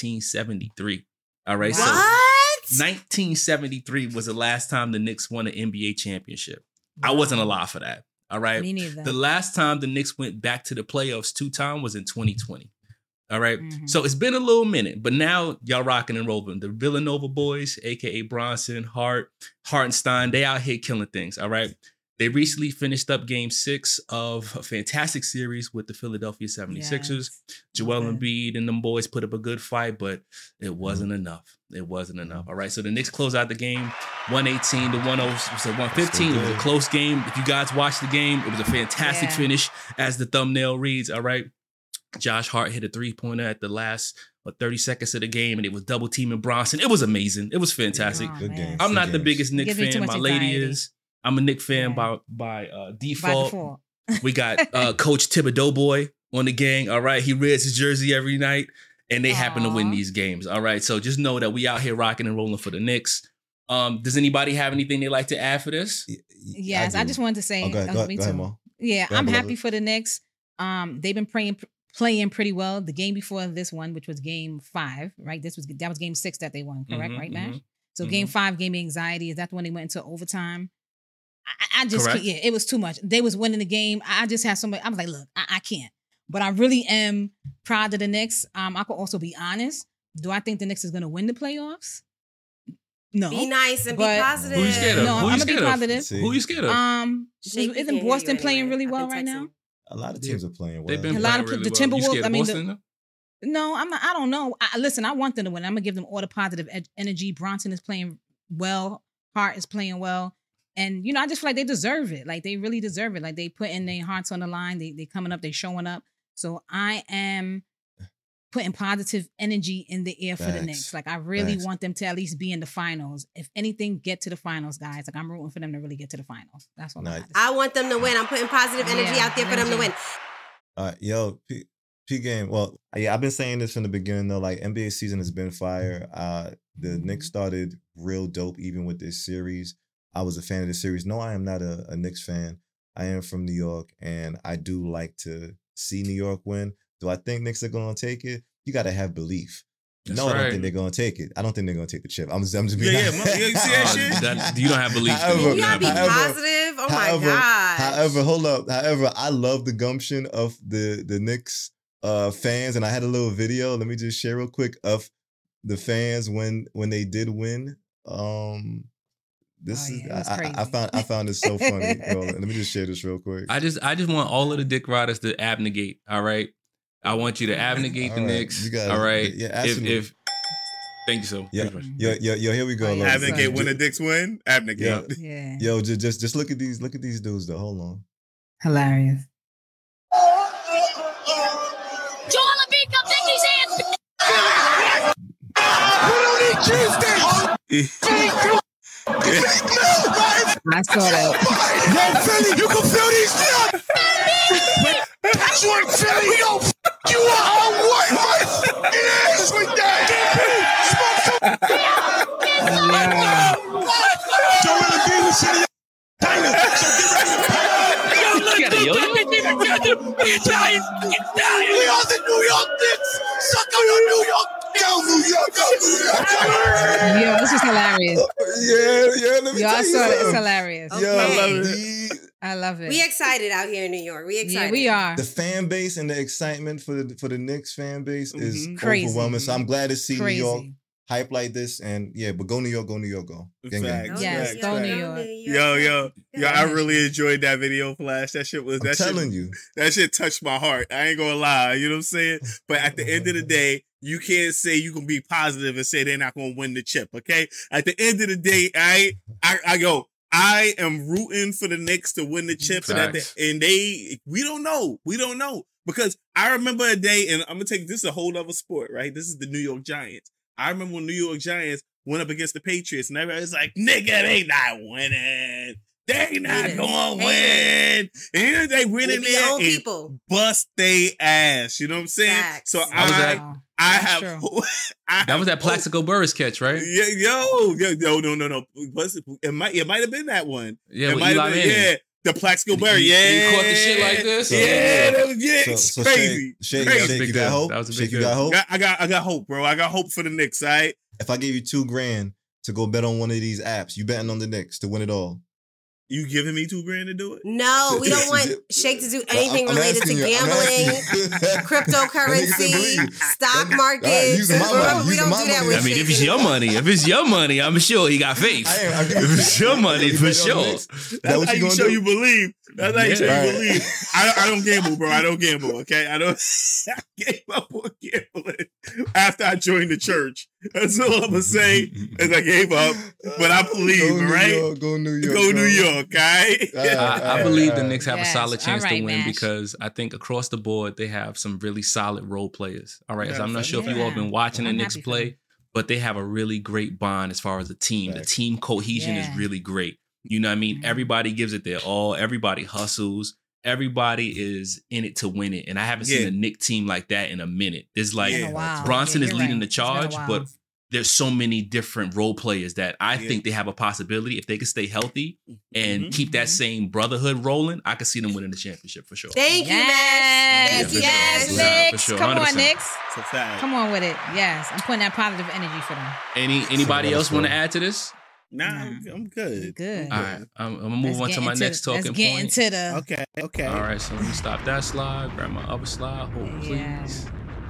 1973. All right. Wow. So What? 1973 was the last time the Knicks won an NBA championship. I wasn't alive for that. All right. Me neither. The last time the Knicks went back to the playoffs 2 times was in 2020. All right. Mhm. So it's been a little minute, but now y'all rocking and rolling. The Villanova boys, aka Bronson, Hart, Hartenstein, they out here killing things. All right. They recently finished up game 6 of a fantastic series with the Philadelphia 76ers. Yes. Joel Okay. Embiid and them boys put up a good fight, but it wasn't enough. It wasn't enough. All right. So the Knicks close out the game 118 to 115. It was a close game. If you guys watched the game, it was a fantastic Yeah. finish, as the thumbnail reads. All right. Josh Hart hit a 3-pointer at the last 30 seconds of the game, and it was double teaming Bronson. It was amazing. It was fantastic. Oh, Good man. game. I'm not the games. biggest Knicks Gives me too fan. much My lady anxiety. is. I'm a Knicks fan Yeah. by By default. default. We got Coach Thibodeau boy on the gang. All right. He wears his jersey every night, and they happen to win Aw. these games. All right. So just know that we out here rocking and rolling for the Knicks. Does anybody have anything they'd like to add for this? Yes, I do. just wanted to say. Oh, go ahead, me go ahead, too. Mo. Yeah, Go ahead, I'm beloved. happy for the Knicks. They've been playing pretty well. The game before this one, which was game 5, right? That was game 6 that they won, correct? Mhm, Right, Mash? mhm, So mhm. game 5 gave me anxiety. Is that when they went into overtime? I just Correct. can't, yeah, it was too much. They was winning the game. I just had so much. I was like, look, I can't. But I really am proud of the Knicks. I could also be honest. Do I think the Knicks is going to win the playoffs? No. Be nice and be But- positive. Who you scared of? No, Who I'm you gonna be scared of? positive. See, Who you scared of? Shake, we can't Isn't hear Boston you playing anyway. really I've well been right texting. now? A lot of teams are playing well. They've been A playing lot of really the well. You Timberwolves- scared of I mean, Boston, though? No, I'm not. I don't know. Listen, I want them to win. I'm gonna give them all the positive energy. Bronson is playing well. Hart is playing well, and I just feel like they deserve it. Like they really deserve it. Like they put in their hearts on the line. They coming up. They showing up. So I am putting positive energy in the air for the Knicks. Like I really want them to at least be in the finals. If anything, get to the finals, guys. Like I'm rooting for them to really get to the finals. That's what I want them to win. I'm putting positive energy out there for them to win. Yo, P game. Well, yeah, I've been saying this from the beginning though. Like NBA season has been fire. The Knicks started real dope even with this series. I was a fan of the series. No, I am not a Knicks fan. I am from New York, and I do like to see New York win. Do I think Knicks are going to take it? You got to have belief. That's no, right. I don't think they're going to take it. I don't think they're going to take the chip. I'm just being You see that shit? You don't have belief. You gotta be positive. Oh my God. However, hold up. However, I love the gumption of the Knicks fans, and I had a little video. Let me just share real quick of the fans when they did win. This is I found it so funny. Let me just share this real quick. I just want all of the dick riders to abnegate. All right, I want you to abnegate the Knicks. All right, yeah, absolutely. If thank you so. Yo, here we go. Abnegate when the Knicks win. Abnegate. Yeah. Yo, just look at these dudes though. Hold on. Hilarious. Joel Embiid, come take these hands. We don't need Tuesday. I saw that. Yo, Philly, you can feel these nuts. That's what Philly. We gon' you up on what my ears with that. Joel Embiid was in the diner. We are the New York Knicks. Suck on your New York. Go New York. Go New York. Yo, this is hilarious. Yeah. Let me Yo, tell I you saw it. It's something. hilarious. Okay. Yo, I love it. I love it. We excited out here in New York. We excited. Yeah, we are. The fan base and the excitement for the Knicks fan base is Crazy. overwhelming. So I'm glad to see Crazy. New York hype like this. And yeah, but go New York, go. Gang, gang. Facts. Yes, go New York. Yo, I really enjoyed that video, Flash. That shit was. I'm telling you. That shit touched my heart. I ain't gonna lie. You know what I'm saying? But at the end of the day, you can't say you can be positive and say they're not gonna win the chip. Okay? At the end of the day, I am rooting for the Knicks to win the chip, we don't know because I remember a day, and I'm gonna take this is a whole other sport, right? This is the New York Giants. I remember when New York Giants went up against the Patriots, and everybody's like, "Nigga, they not winning. They not gonna win." And they went in there and people. bust they ass. You know what I'm saying? Facts. So Wow. I That's have. true. That was that Plaxico Burress catch, right? No. It might have been that one. Yeah, it with might Eli have been, Manning. the Plaxico Burress. He Yeah, caught the shit like this. It's crazy. Shake, Crazy. you got hope? That was a big Shake, you deal. got hope? I got hope, bro. I got hope for the Knicks. All right. If I gave you $2,000 to go bet on one of these apps, you betting on the Knicks to win it all. You giving me $2,000 to do it? No, we don't want Shake to do anything related to gambling, cryptocurrency, stock markets. using my money, We using don't my do that money. with I mean, Shake if it's to your money, I'm sure he got faith. If it's your money, for sure. That's how you show you believe. That's how you show Right. you believe. I don't gamble, bro. I don't gamble. Okay, I don't. I gave up on gambling after I joined the church. That's all I'm gonna say. Is I gave up, but I believe. Go New Right? York, go New York. Go New York. All right. I believe the Knicks have Yes. a solid chance All right, to win Nash. because I think across the board they have some really solid role players. All right, Yeah, so I'm not sure if you all yeah. been watching the I'm Knicks happy for play, them. but they have a really great bond as far as the team. The Facts. team cohesion is Yeah. really great. You know what I mean? Mhm. Everybody gives it their all. Everybody hustles. Everybody is in it to win it. And I haven't seen Yeah. a Knick team like that in a minute. It's like Yeah. Been a while. Bronson Yeah, is you're leading right. the It's been a charge, while. but there's so many different role players that I Yeah. think they have a possibility if they can stay healthy and Mhm. keep that same brotherhood rolling. I could see them winning the championship for sure. Thank you, Max. Yes, Thank you, yes, For Max. sure, Knicks. for sure, Come on, 100%. Knicks. It's a fact. Come on with it. Yes, I'm putting that positive energy for them. Anybody else want to add to this? Nah, Nah. I'm good. Good. All right, I'm gonna move on to my next talking Let's get point. into the. Okay. All right, so let me stop that slide. Grab my other slide. Hold, please. Yes.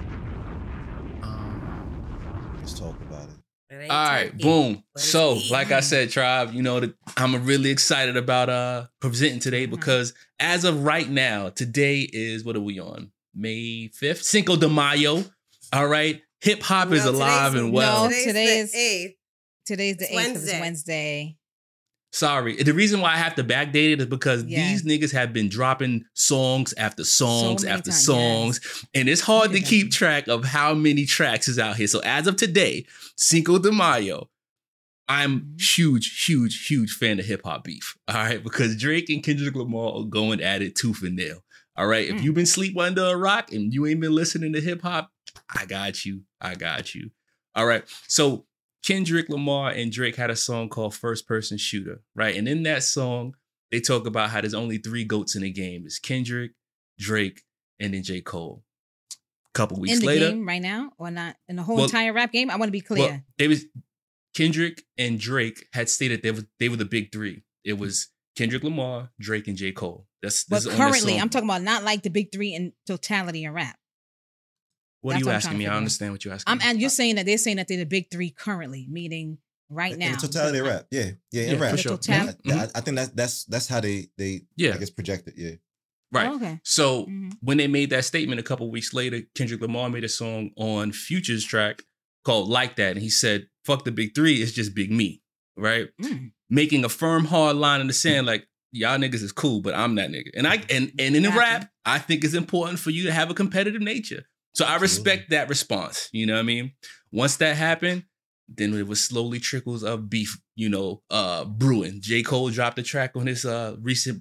Let's talk about it. It ain't All right, turkey, boom. but it's So, meat. like I said, Tribe, you know that I'm really excited about presenting today because as of right now, today is what are we on? May 5th, Cinco de Mayo. All right. Hip hop is No, alive today's- and well. No. Today is- the 8th. Today's the It's 8th. It's Wednesday. Wednesday. Sorry. The reason why I have to backdate it is because Yeah. these niggas have been dropping songs after songs many after times, songs. And it's hard to Yes. keep track of how many tracks is out here. So as of today, Cinco de Mayo, I'm huge fan of hip hop beef. All right. Because Drake and Kendrick Lamar are going at it tooth and nail. All right. If you've been sleep under a rock and you ain't been listening to hip hop, I got you. All right. So Kendrick Lamar and Drake had a song called First Person Shooter, right? And in that song, they talk about how there's only 3 GOATs in the game. It's Kendrick, Drake, and then J. Cole. A couple weeks In the later. game right now or not? In the whole Well- entire rap game? I want to be clear. Well, they was Kendrick and Drake had stated they were the big 3. It was Kendrick Lamar, Drake, and J. Cole. This but is on this currently, song. I'm talking about not like the big 3 in totality in rap. What that's are you what I'm asking trying to me? I figure out. understand what you're asking. And you're saying that they're saying that they're the big 3 currently, meaning right now. In the totality of rap, yeah, in for rap. sure. Total- I think that's how they Yeah. I guess projected. Yeah, Right. Oh, okay. So Mhm. when they made that statement a couple weeks later, Kendrick Lamar made a song on Future's track called Like That. And he said, fuck the big 3, it's just big me. Right? Mm. Making a firm, hard line in the sand, like, y'all niggas is cool, but I'm that nigga. And in the Gotcha. rap, I think it's important for you to have a competitive nature. So I respect that response. You know what I mean? Once that happened, then it was slowly trickles of beef, brewing. J. Cole dropped a track on his recent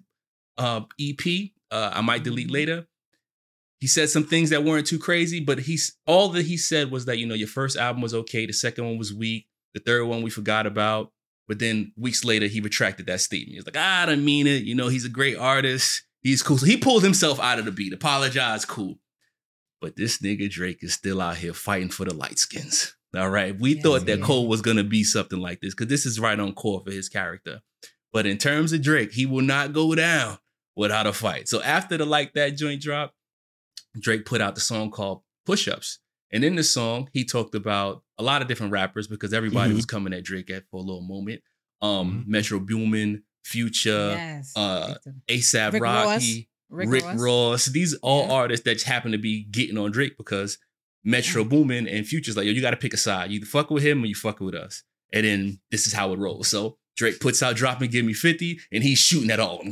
EP. I might delete later. He said some things that weren't too crazy, but all that he said was that, your first album was okay. The second one was weak. The third one we forgot about. But then weeks later, he retracted that statement. He's like, I don't mean it. He's a great artist. He's cool. So he pulled himself out of the beat. Apologize, cool. But this nigga Drake is still out here fighting for the light skins. All right. We thought that Cole was going to be something like this because this is right on core for his character. But in terms of Drake, he will not go down without a fight. So after the Like That joint drop, Drake put out the song called Push Ups. And in the song, he talked about a lot of different rappers because everybody was coming at Drake for a little moment. Metro Boomin, Future, Yes. ASAP Rick Rocky, Ross. Rick Ross. These all artists that happen to be getting on Drake because Metro Boomin and Future's like, yo, you got to pick a side. You either fuck with him or you fuck with us. And then this is how it rolls. So Drake puts out Drop and Give Me 50 and he's shooting at all of them.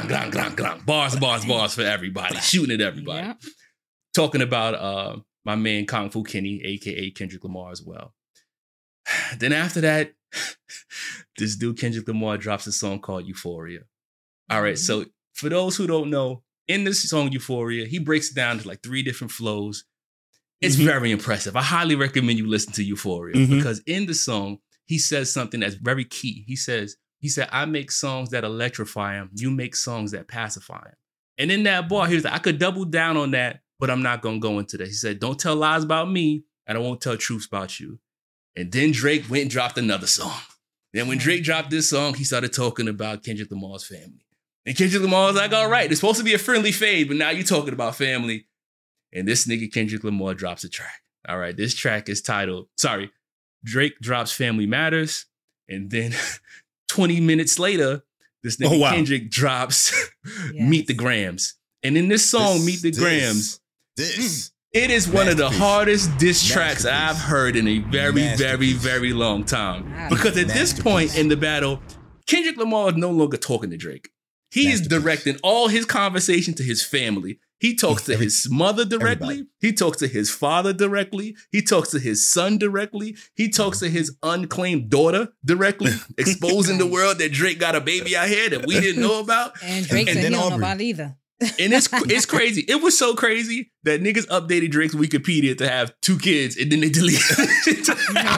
Bars for everybody. Shooting at everybody. Yep. Talking about my man Kung Fu Kenny, aka Kendrick Lamar as well. Then after that, this dude Kendrick Lamar drops a song called Euphoria. All right, so for those who don't know, in this song Euphoria, he breaks it down to like 3 different flows. It's very impressive. I highly recommend you listen to Euphoria because in the song, he says something that's very key. He said, I make songs that electrify him. You make songs that pacify him. And in that bar, he was like, I could double down on that, but I'm not going to go into that. He said, don't tell lies about me and I won't tell truths about you. And then Drake went and dropped another song. Then when Drake dropped this song, he started talking about Kendrick Lamar's family. And Kendrick Lamar was like, all right, it's supposed to be a friendly fade, but now you're talking about family. And this nigga Kendrick Lamar drops a track. All right, this track is titled, Drake drops Family Matters. And then 20 minutes later, this nigga Kendrick drops Meet the Grams. And in this song, Meet the Grams, it is one of the hardest diss tracks I've heard in a very long time. Because at this point in the battle, Kendrick Lamar is no longer talking to Drake. He is directing all his conversation to his family. He talks to his mother directly. He talks to his father directly. He talks to his son directly. He talks to his unclaimed daughter directly, exposing the world that Drake got a baby out here that we didn't know about. And Drake said he don't know about it either. And it's crazy. It was so crazy that niggas updated Drake's Wikipedia to have 2 kids and then they deleted it.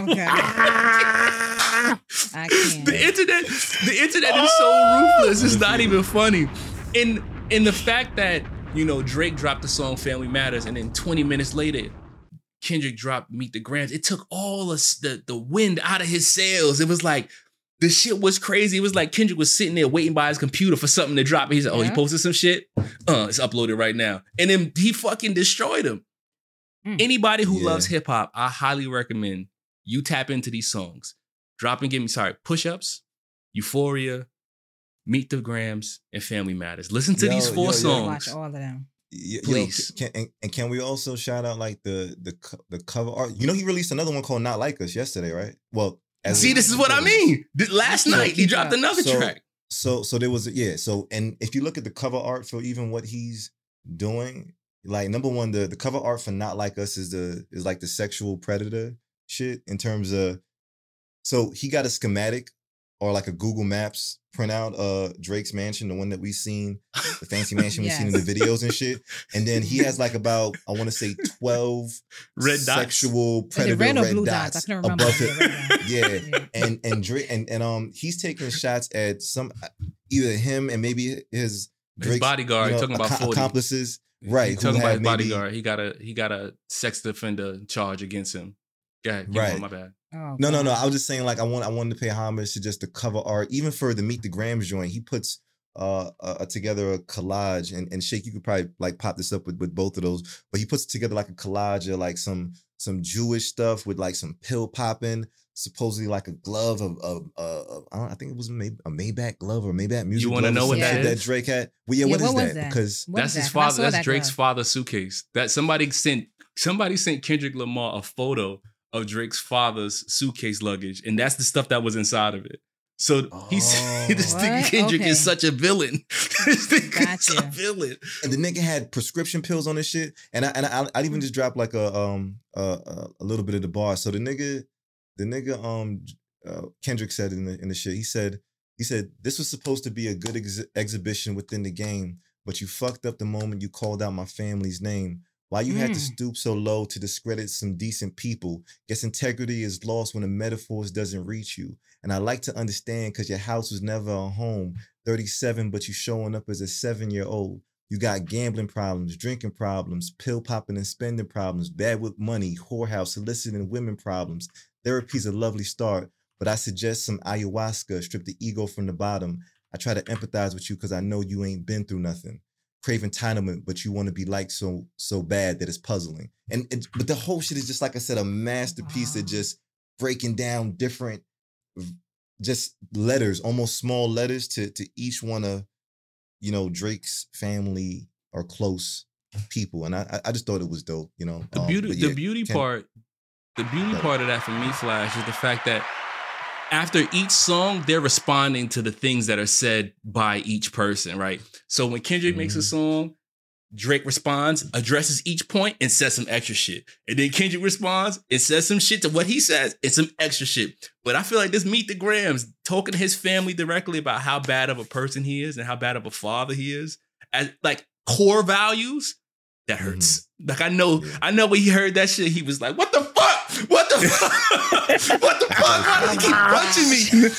I can't. The internet is so ruthless. It's not even funny. In the fact that, Drake dropped the song Family Matters and then 20 minutes later, Kendrick dropped Meet the Grams. It took all the wind out of his sails. It was like, the shit was crazy. It was like Kendrick was sitting there waiting by his computer for something to drop. He's like, he posted some shit? It's uploaded right now. And then he fucking destroyed him. Anybody who loves hip hop, I highly recommend you tap into these songs. Push Ups, Euphoria, Meet the Grams, and Family Matters. Listen to these 4 songs. Watch all of them. Please. Can we also shout out like the cover art? You know, he released another one called "Not Like Us" yesterday, right? Well, See, this is what I mean. Last night he dropped another track. So there was So and if you look at the cover art for even what he's doing, like number one, the cover art for "Not Like Us" is like the sexual predator shit in terms of. So he got a schematic or like a Google Maps printout Drake's mansion, the one that we've seen, the fancy mansion we've seen in the videos and shit. And then he has like about, I want to say 12 red sexual dots. predator red red blue dots I can remember. above it. Yeah. And Drake and he's taking shots at some either him and maybe his bodyguard, talking about 40 accomplices. Right. He's talking about his bodyguard. He got a sex offender charge against him. Go ahead. Right. My bad. Oh, no. I was just saying, like, I wanted to pay homage to just the cover art, even for the Meet the Grams joint. He puts together a collage, and Shake, you could probably like pop this up with both of those. But he puts together like a collage of like some Jewish stuff with like some pill popping, supposedly like a glove of I think it was a Maybach glove or Maybach music. You want to know what that Drake had? Well, what is that? Because that's his father. That's Drake's father's suitcase. That somebody sent Kendrick Lamar a photo of Drake's father's suitcase luggage, and that's the stuff that was inside of it. So this nigga Kendrick is such a villain. This nigga is a villain. And the nigga had prescription pills on this shit. And I'd even just drop like a little bit of the bar. So the nigga Kendrick said in the shit, he said this was supposed to be a good exhibition within the game, but you fucked up the moment you called out my family's name. Why you had to stoop so low to discredit some decent people? Guess integrity is lost when the metaphors doesn't reach you. And I like to understand because your house was never a home. 37, but you showing up as a 7-year-old. You got gambling problems, drinking problems, pill popping and spending problems, bad with money, whorehouse, soliciting women problems. Therapy's a lovely start, but I suggest some ayahuasca, strip the ego from the bottom. I try to empathize with you because I know you ain't been through nothing. Crave entitlement, but you want to be liked so bad that it's puzzling. But the whole shit is just, like I said, a masterpiece of just breaking down different just letters, almost small letters to each one of, Drake's family or close people. And I just thought it was dope, The beauty part of that for me, Flash, is the fact that after each song, they're responding to the things that are said by each person, right? So when Kendrick makes a song, Drake responds, addresses each point, and says some extra shit. And then Kendrick responds and says some shit to what he says and some extra shit. But I feel like this Meet the Grams, talking to his family directly about how bad of a person he is and how bad of a father he is, as like core values, that hurts. Like I know when he heard that shit, he was like, what the fuck? What the fuck? What the fuck? Why does he keep punching me?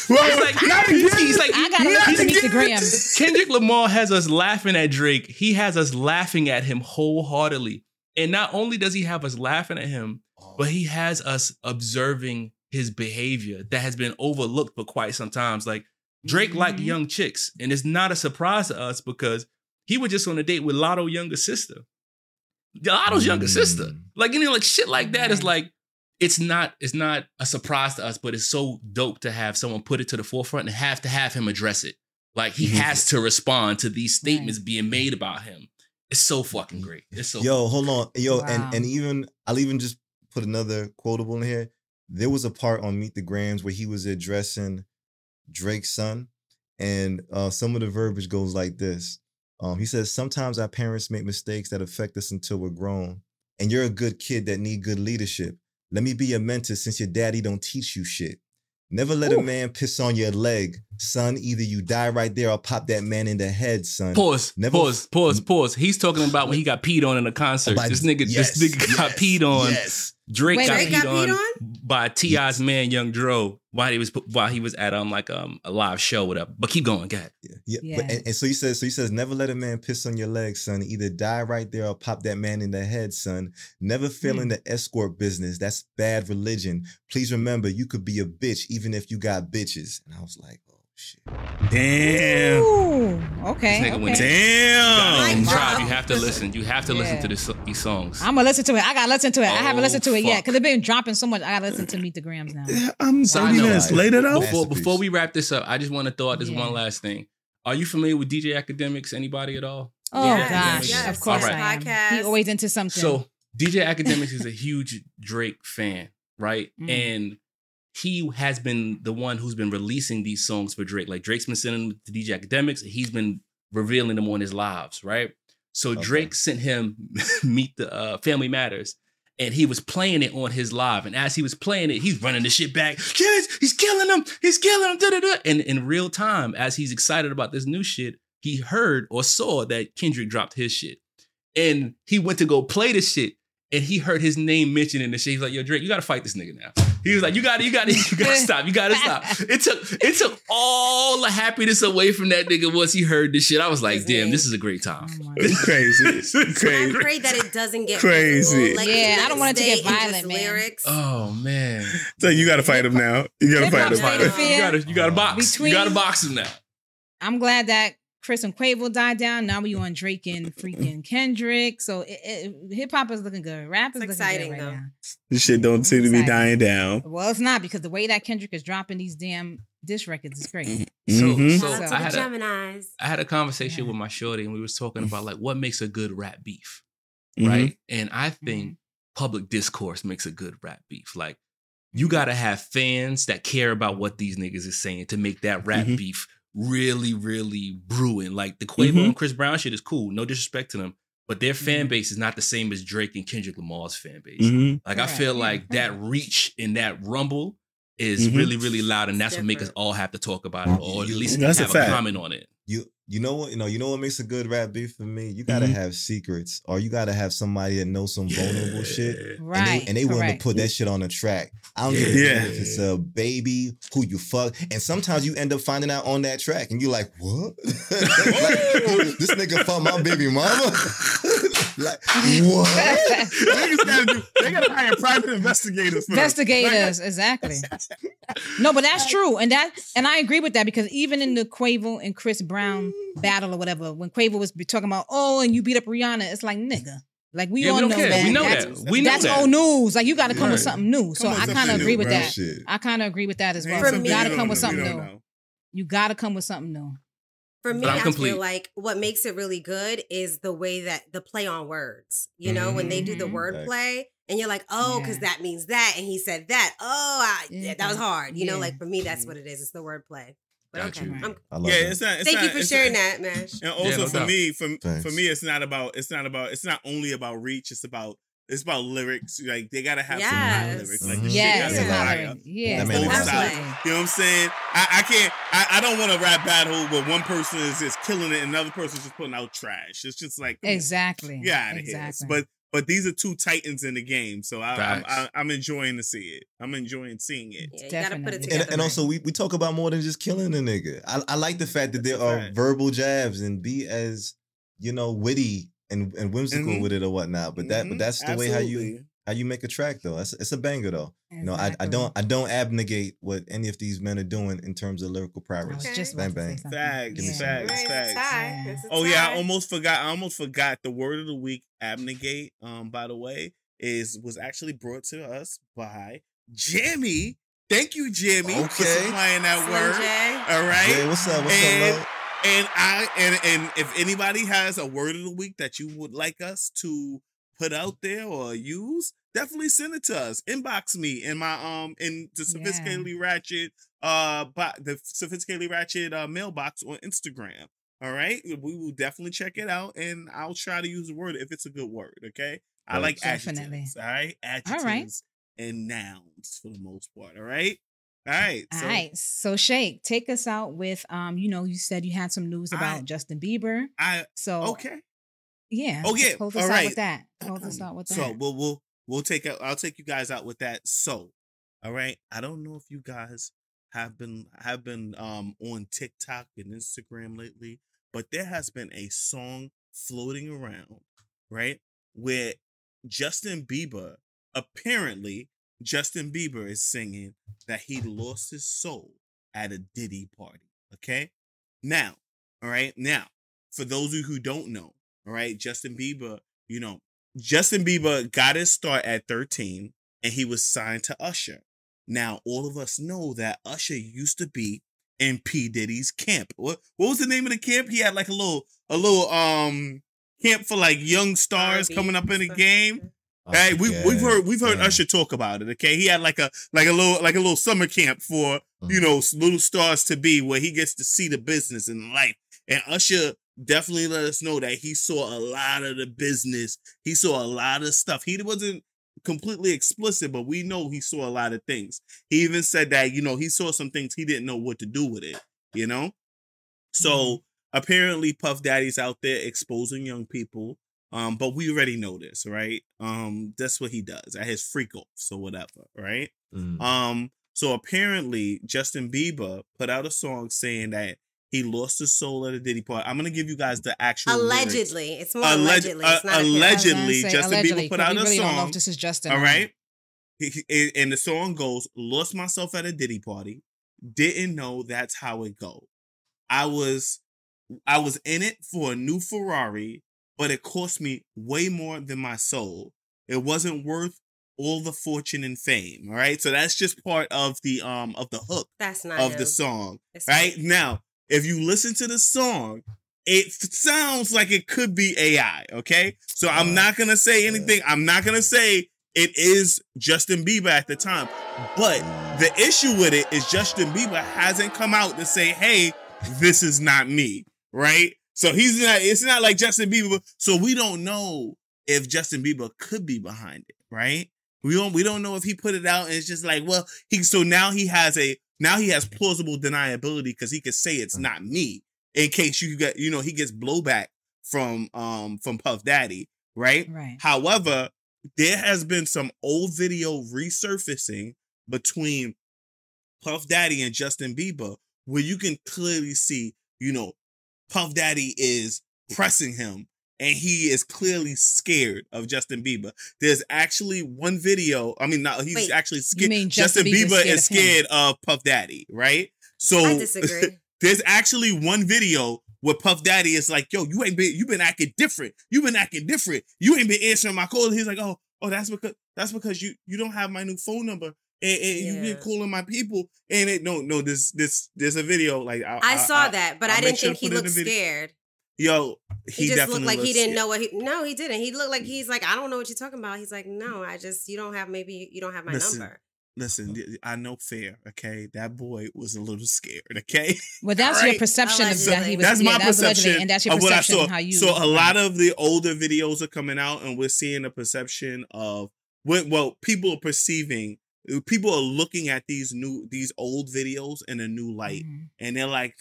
He's like, I gotta listen to Meet the Grams. Kendrick Lamar has us laughing at Drake. He has us laughing at him wholeheartedly. And not only does he have us laughing at him, but he has us observing his behavior that has been overlooked for quite some time. Like Drake liked young chicks. And it's not a surprise to us because he was just on a date with Lotto's younger sister. Lotto's younger sister. Like, like shit like that is like, it's not a surprise to us, but it's so dope to have someone put it to the forefront and have to have him address it. Like he has to respond to these statements being made about him. It's so fucking great. It's so hold on. And even I'll even just put another quotable in here. There was a part on Meet the Grams where he was addressing Drake's son, and some of the verbiage goes like this. He says, sometimes our parents make mistakes that affect us until we're grown. And you're a good kid that need good leadership. Let me be your mentor since your daddy don't teach you shit. Never let a man piss on your leg, son. Either you die right there or pop that man in the head, son. Pause. He's talking about when he got peed on in a concert. This nigga got peed on. Yes. Drake got peed on by T.I.'s man, Young Dro, while he was at a live show, whatever. But keep going, go ahead. Yeah. But so he says, never let a man piss on your leg, son. Either die right there or pop that man in the head, son. Never fail in the escort business. That's bad religion. Please remember, you could be a bitch even if you got bitches. And I was like, oh shit. Damn. Ooh, okay. Damn. Tribe, you have to listen. You have to listen to these songs. I'm gonna listen to it. I gotta listen to it. I haven't listened to it yet because they've been dropping so much. I gotta listen to Meet the Grams now. I'm 30 minutes later though. Before we wrap this up, I just want to throw out this one last thing. Are you familiar with DJ Academics? Anybody at all? Oh Yes, gosh, yes. of course All I am. Podcast. He always into something. So DJ Academics is a huge Drake fan, right? And he has been the one who's been releasing these songs for Drake. Like Drake's been sending them to DJ Academics, and he's been revealing them on his lives, right? So Drake sent him Meet the Family Matters, and he was playing it on his live. And as he was playing it, he's running the shit back. Kids, he's killing them. He's killing them. Da-da-da. And in real time, as he's excited about this new shit, he heard or saw that Kendrick dropped his shit. And he went to go play the shit. And he heard his name mentioned in the shit. He's like, yo, Drake, you gotta fight this nigga now. He was like, you gotta stop. You gotta stop. It took all the happiness away from that nigga once he heard this shit. I was like, damn, this is a great time. It's crazy. I pray that it doesn't get Crazy. physical, like, Yeah, let I don't want it to stay get in just violent, man. Lyrics. Oh man. So you gotta fight him now. You gotta fight Hip-hop him. state of fear. You gotta box. You gotta box him now. I'm glad that Chris and Quavo died down. Now we on Drake and freaking Kendrick. So hip hop is looking good. Rap is looking exciting, good right though. now. This shit don't seem to be dying down. Well, it's not, because the way that Kendrick is dropping these damn diss records is crazy. Mhm. So Shout out to I the had Geminis. I had a conversation with my shorty, and we was talking about like what makes a good rap beef, Mhm. right? And I think public discourse makes a good rap beef. Like you gotta have fans that care about what these niggas is saying to make that rap beef really, really brewing. Like the Quavo and Chris Brown shit is cool. No disrespect to them, but their fan base is not the same as Drake and Kendrick Lamar's fan base. Like I feel like that reach in that rumble is really, really loud, and that's what makes us all have to talk about it, or at least That's a have a fact. comment on it. You know what makes a good rap beef for me? You gotta have secrets, or you gotta have somebody that knows some vulnerable shit, Right. and they willing to correct. put that shit on the track. I don't give a damn if it's a baby who you fuck, and sometimes you end up finding out on that track, and you're like, what? Like, this nigga fucked my baby mama. Like what? They gotta hire private investigators. Investigators, exactly. No, but that's true, and I agree with that, because even in the Quavo and Chris Brown battle or whatever, when Quavo was talking about, oh, and you beat up Rihanna, it's like, nigga, like we Yeah, all we don't know care. that. We know that's, that. We know that's that. old news. Like you got to come with Right. something new. So Come on, I something kind of new, agree with real that. shit. I kind of agree with that as well. For You me- got to We come with don't something new. know. You got to come with something new. For me, But I'm I complete. feel like what makes it really good is the way that the play on words. You know, when they do the Mhm. word Right. play, and you're like, oh, because Yeah. that means that, and he said that. Oh, that was hard. You know, Yeah. like for me, that's what it is. It's the word play. But Got okay, you. I love Yeah, that. it's not. It's thank not, you for it's sharing not, that, Mash. And also no for doubt. me, Thanks. for me, it's not only about reach. It's about lyrics. Like they gotta have some kind of Yes. lyrics. Like the Mhm. shit Yes, gotta Yeah. be fire. Hillary. Yeah, That made me Both happy. sides. absolutely. You know what I'm saying? I can't. I don't want a rap battle where one person is just killing it and another person's just putting out trash. It's just like come on. Exactly. Get out of here. Exactly. But these are two titans in the game, so Facts. I'm enjoying to see it. I'm enjoying seeing it. Yeah, you gotta put it Definitely. together. And also, we talk about more than just killing a nigga. I like the fact that That's there a are fact. verbal jabs and be as, witty and whimsical Mhm. with it or whatnot. But that's the way Absolutely. how you make a track though. It's a banger though. I Exactly. don't abnegate what any of these men are doing in terms of lyrical I prowess. was just Bang, about to say bang. something. Facts, Yeah. facts, Right, it's a facts. tie. Yeah. It's a Oh yeah, tie. I almost forgot. The word of the week, abnegate. By the way, was actually brought to us by Jamie. Thank you, Jamie, for Okay. supplying that Slim word. J. All right. Jay, what's up? What's And- up, love? And if anybody has a word of the week that you would like us to put out there or use, definitely send it to us. Inbox me in my in the sophisticatedly ratchet mailbox on Instagram. All right, we will definitely check it out, and I'll try to use the word if it's a good word. Okay, I like Definitely. adjectives. All right, adjectives and nouns for the most part. All right. All right. All right. So Shake, take us out with you said you had some news about Justin Bieber. So Okay. Yeah. Oh yeah. Hold us All out right. with that. Hold us out with that. So I'll take you guys out with that. So, all right. I don't know if you guys have been on TikTok and Instagram lately, but there has been a song floating around, right? Where Justin Bieber is singing that he lost his soul at a Diddy party. Okay. Now, all right. Now, for those of you who don't know, all right, Justin Bieber got his start at 13 and he was signed to Usher. Now, all of us know that Usher used to be in P. Diddy's camp. What was the name of the camp? He had like a little camp for like young stars coming up in the game. Hey, we've heard Usher talk about it. Okay, he had like a little summer camp for little stars to be, where he gets to see the business and life. And Usher definitely let us know that he saw a lot of the business. He saw a lot of stuff. He wasn't completely explicit, but we know he saw a lot of things. He even said that he saw some things he didn't know what to do with it. So apparently Puff Daddy's out there exposing young people. But we already know this, right? That's what he does at his freak offs or whatever, right? So apparently Justin Bieber put out a song saying that he lost his soul at a Diddy party. I'm gonna give you guys the actual allegedly. Lyrics. It's more allegedly. It's not allegedly. Justin Bieber put out a really song. Don't know if this is Justin. All right, and the song goes, "Lost myself at a Diddy party. Didn't know that's how it go. I was in it for a new Ferrari, but it cost me way more than my soul. It wasn't worth all the fortune and fame." All right, so that's just part of the hook. That's not of him. the song. It's right now, if you listen to the song, it sounds like it could be AI. Okay, so I'm not gonna say anything. I'm not gonna say it is Justin Bieber at the time, but the issue with it is Justin Bieber hasn't come out to say, "Hey, this is not me." Right? So it's not like Justin Bieber. So we don't know if Justin Bieber could be behind it, right? We don't know if he put it out and it's just like, well, now he has plausible deniability because he could say it's not me in case he gets blowback from Puff Daddy, right? Right. However, there has been some old video resurfacing between Puff Daddy and Justin Bieber where you can clearly see, Puff Daddy is pressing him and he is clearly scared of Justin Bieber. There's actually one video. I mean, he's actually scared. You mean Justin Bieber is scared of Puff Daddy, right? So I disagree. There's actually one video where Puff Daddy is like, "Yo, you've been acting different. You've been acting different. You ain't been answering my calls." He's like, "Oh, that's because you don't have my new phone number. And you've been calling my people." And there's a video like I saw that, but I didn't think he looked scared. Yo, he just looked like he didn't know what No, he didn't. He looked like he's like, "I don't know what you're talking about." He's like, "No, you don't have my number." Listen, I know fair, okay? That boy was a little scared, okay? Well, that's your perception of that he was. That's my perception and that's your of what I perception saw. how you. So a lot of the older videos are coming out, and we're seeing a perception of people are perceiving. People are looking at these old videos in a new light, and they're like,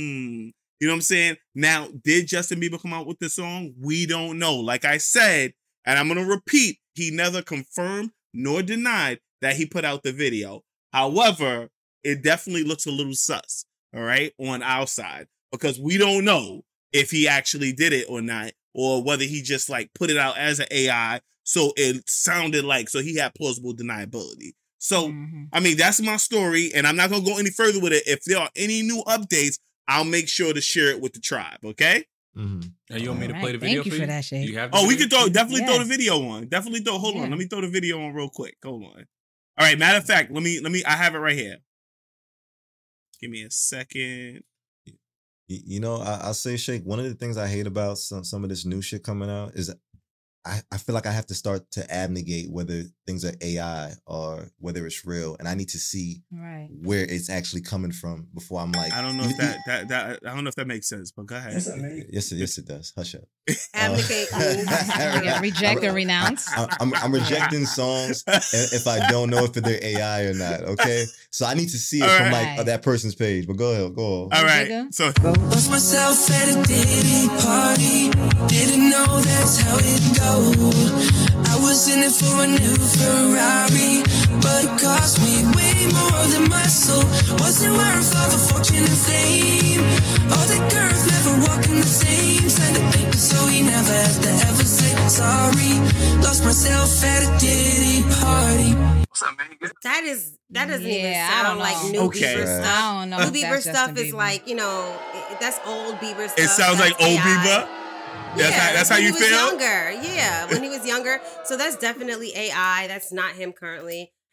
you know what I'm saying? Now, did Justin Bieber come out with the song? We don't know. Like I said, and I'm going to repeat, he never confirmed nor denied that he put out the video. However, it definitely looks a little sus, all right, on our side, because we don't know if he actually did it or not, or whether he just like put it out as an AI, so it sounded like, so he had plausible deniability. So, I mean, that's my story, and I'm not going to go any further with it. If there are any new updates, I'll make sure to share it with the tribe, okay? And you want me to play the video? Thank you for that, Shay. We can throw throw the video on. Definitely throw. Hold on, let me throw the video on real quick. Hold on. All right, matter of fact, let me. I have it right here. Give me a second. I'll say, Shake, one of the things I hate about some of this new shit coming out is I feel like I have to start to abnegate whether things are AI or whether it's real, and I need to see where it's actually coming from before I'm like. I don't know if that I don't know if that makes sense, but go ahead. Yes, it does. Hush up. Abnegate. Reject or renounce. I'm rejecting songs if I don't know if they're AI or not. Okay, so I need to see it from like that person's page. But go ahead, go on. All right, so Lost myself at a Diddy party. Didn't know that's how it goes. I was in it for a new Ferrari, but it cost me way more than my soul. Wasn't worth all the fortune and fame. All the girls never walking the same. Signed a paper so he never had to ever say sorry. Lost myself at a Diddy party. That doesn't even sound like new Bieber stuff. I don't know. New Bieber stuff is like, that's old Bieber stuff. It sounds like old Bieber. That's how you feel? Younger. Yeah, when he was younger. So that's definitely AI. That's not him currently.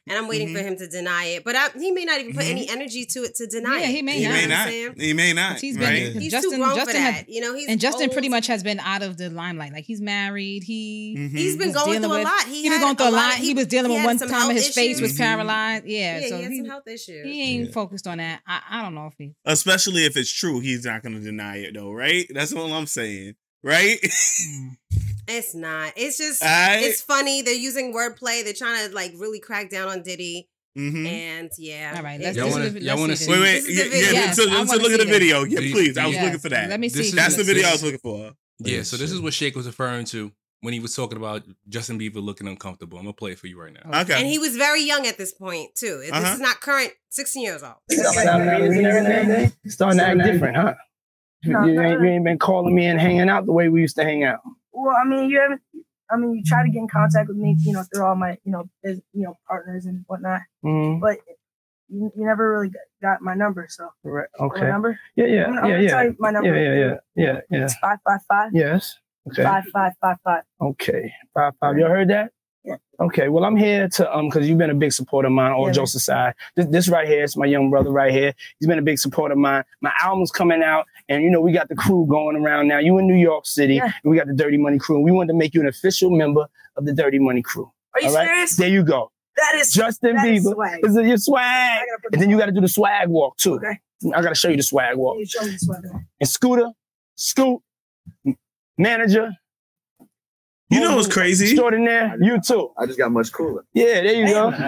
and I'm waiting for him to deny it. But he may not even put any energy to it to deny it. He may He not. may You know what not. I'm saying? He may not. He's been right? He's Justin, too grown Justin for had- that. You know, he's and Justin old. pretty much has been out of the limelight. Like he's married. He's been was going dealing through a with- lot. He was going through a lot. He was dealing with had one some time health his face was issues. paralyzed. Yeah, Yeah, so he had he some health issues. ain't focused on that. I don't know if he. Especially if it's true, he's not going to deny it, though, right? That's all I'm saying, right? It's not. It's just. Aight. It's funny. They're using wordplay. They're trying to like really crack down on Diddy. Mm-hmm. And yeah. All right, It- let's y'all wanna see see- Wait, this. wait. This is the Yeah, video. Yes, so I wanna look at the see video. this. Yeah, please. I was Yes, looking for that. Let me see. This is- That's the video I This- was looking for. Yeah, so this is what Shake was referring to when he was talking about Justin Bieber looking uncomfortable. I'm gonna play it for you right now. Okay. And he was very young at this point too. This Uh-huh. is not current. 16 years old. Starting to act different, huh? You ain't been calling me and hanging out the way we used to hang out. Well, I mean, you try to get in contact with me, through all my, partners and whatnot, Mm-hmm. but you never really got my number. So, Right. my Okay. number? Yeah. I'm gonna tell you my number. Yeah. It's 555 Yes. Okay. 5555. Okay. 5-5. You heard that? Yeah. Okay. Well, I'm here to because you've been a big supporter of mine. All Yeah, jokes aside, this right here is my young brother right here. He's been a big supporter of mine. My album's coming out, and we got the crew going around now. You in New York City, Yeah. and we got the Dirty Money crew. And we wanted to make you an official member of the Dirty Money crew. Are you All right? serious? There you go. That is Justin that is Bieber. swag. This is your I swag. gotta put And then you got to do the swag walk too. Okay. I got to show you the swag walk. You show me the swag. And Scooter, Scoot, manager. You know what's crazy? Extraordinaire. You too. I just got much cooler. Yeah, there you go.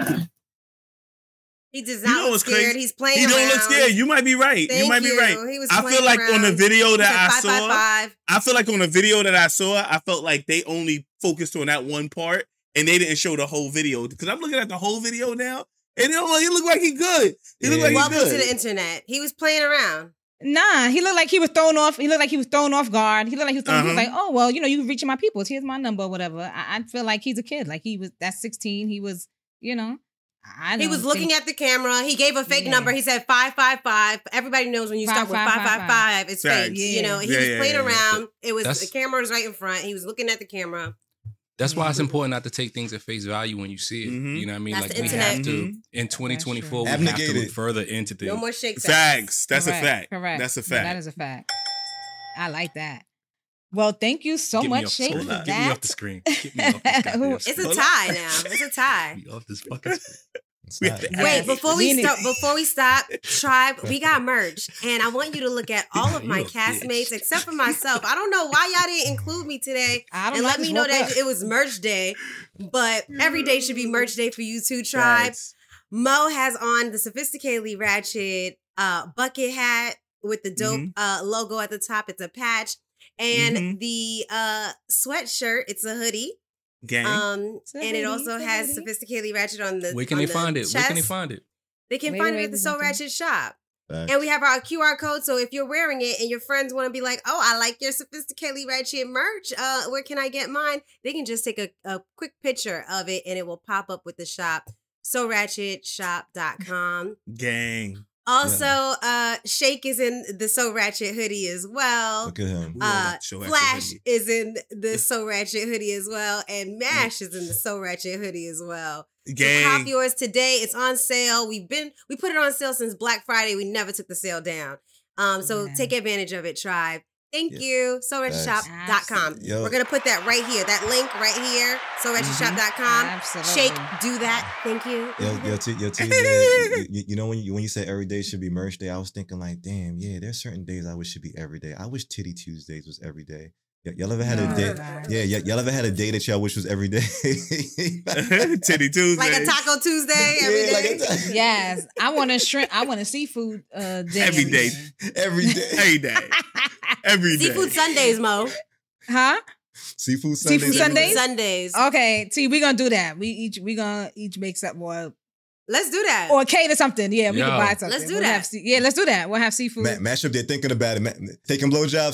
He does You not know look what's scared. crazy? He's playing He don't look around. scared. You might be right. Thank you might be right. He was I feel playing like on the around. video He that said I saw, 555. I feel like on the video that I saw, I felt like they only focused on that one part and they didn't show the whole video. Because I'm looking at the whole video now, and he look like he good. He look like he Welcome to good. the internet. He was playing around. Nah, he looked like he was thrown off. He looked like he was thrown off guard. He looked like he was thrown. He was Uh-huh. like, oh well, you reaching my people. Here's my number, or whatever. I feel like he's a kid. Like he was. That's 16. He was. He was looking at the camera. He gave a fake number. He said 555. Everybody knows when you start with 555, it's fake. Facts. He Yeah. was Yeah, playing yeah. around. It was That's- the camera was right in front. He was looking at the camera. That's why it's important not to take things at face value when you see it. Mhm. You know what I mean? That's Like the we internet. have to Mhm. in 2024 we Abnegate have to look it. further into things. No more shake Facts. That's a Correct, fact. Correct. That's a Yeah, fact. that is a fact. I like that. Well, thank you so Get me much, off- Shake, hold for on. Get me off the that. screen. Get me off this goddamn It's screen. a tie now. It's a tie. Get me off this fucking screen. It's We not. have to Wait, add- before We we need- stop, Tribe, we got merch. And I want you to look at all of my You a castmates, bitch. except for myself. I don't know why y'all didn't include me today. I don't And know. I let just me know woke that up. it was merch day. But every day should be merch day for you too, Tribe. Facts. Mo has on the Sophisticatedly Ratchet bucket hat with the dope logo at the top. It's a patch. And the sweatshirt, it's a hoodie. Gang. And it hoodie, also it's a has hoodie. Sophisticatedly Ratchet on the Where can on they the find it? Where can they chest. find it? They can Wait, find wait, it at the there's Soul nothing. Ratchet shop. Facts. And we have our QR code. So if you're wearing it and your friends want to be like, oh, I like your Sophisticatedly Ratchet merch. Where can I get mine? They can just take a quick picture of it and it will pop up with the shop. SoRatchetShop.com. Gang. Also, Shake is in the So Ratchet hoodie as well. Look at him. We all got the So Ratchet Flash hoodie. is in the So Ratchet hoodie as well. And Mash is in the So Ratchet hoodie as well. So cop Gang. yours today. It's on sale. We put it on sale since Black Friday. We never took the sale down. So Yeah. take advantage of it, Tribe. Thank Yeah. you. SoRatchetShop.com. Yo. We're gonna put that right here. That link right here. SoRatchetShop.com. Absolutely. Shake, do that. Thank you. Yo, TJ, you know when you say every day should be merch day, I was thinking like, damn, yeah, there's certain days I wish should be every day. I wish Titty Tuesdays was every day. Y'all ever had a day? Yeah, y'all ever had a day that y'all wish was every day? Titty Tuesday. Like a Taco Tuesday every Yeah, day. like a Yes, I want a shrimp. I want a seafood day. Every day. every day. Every day. Every day. Seafood Sundays, Mo. Huh? Seafood Sundays. Seafood every day? Sundays? Sundays. Okay, T, we gonna do that. We gonna each make something Let's do that. or cater something. Yeah, we Yo. can buy something. Let's do We'll that. have let's do that. We'll have seafood. Mash up there thinking about it. Taking blowjobs.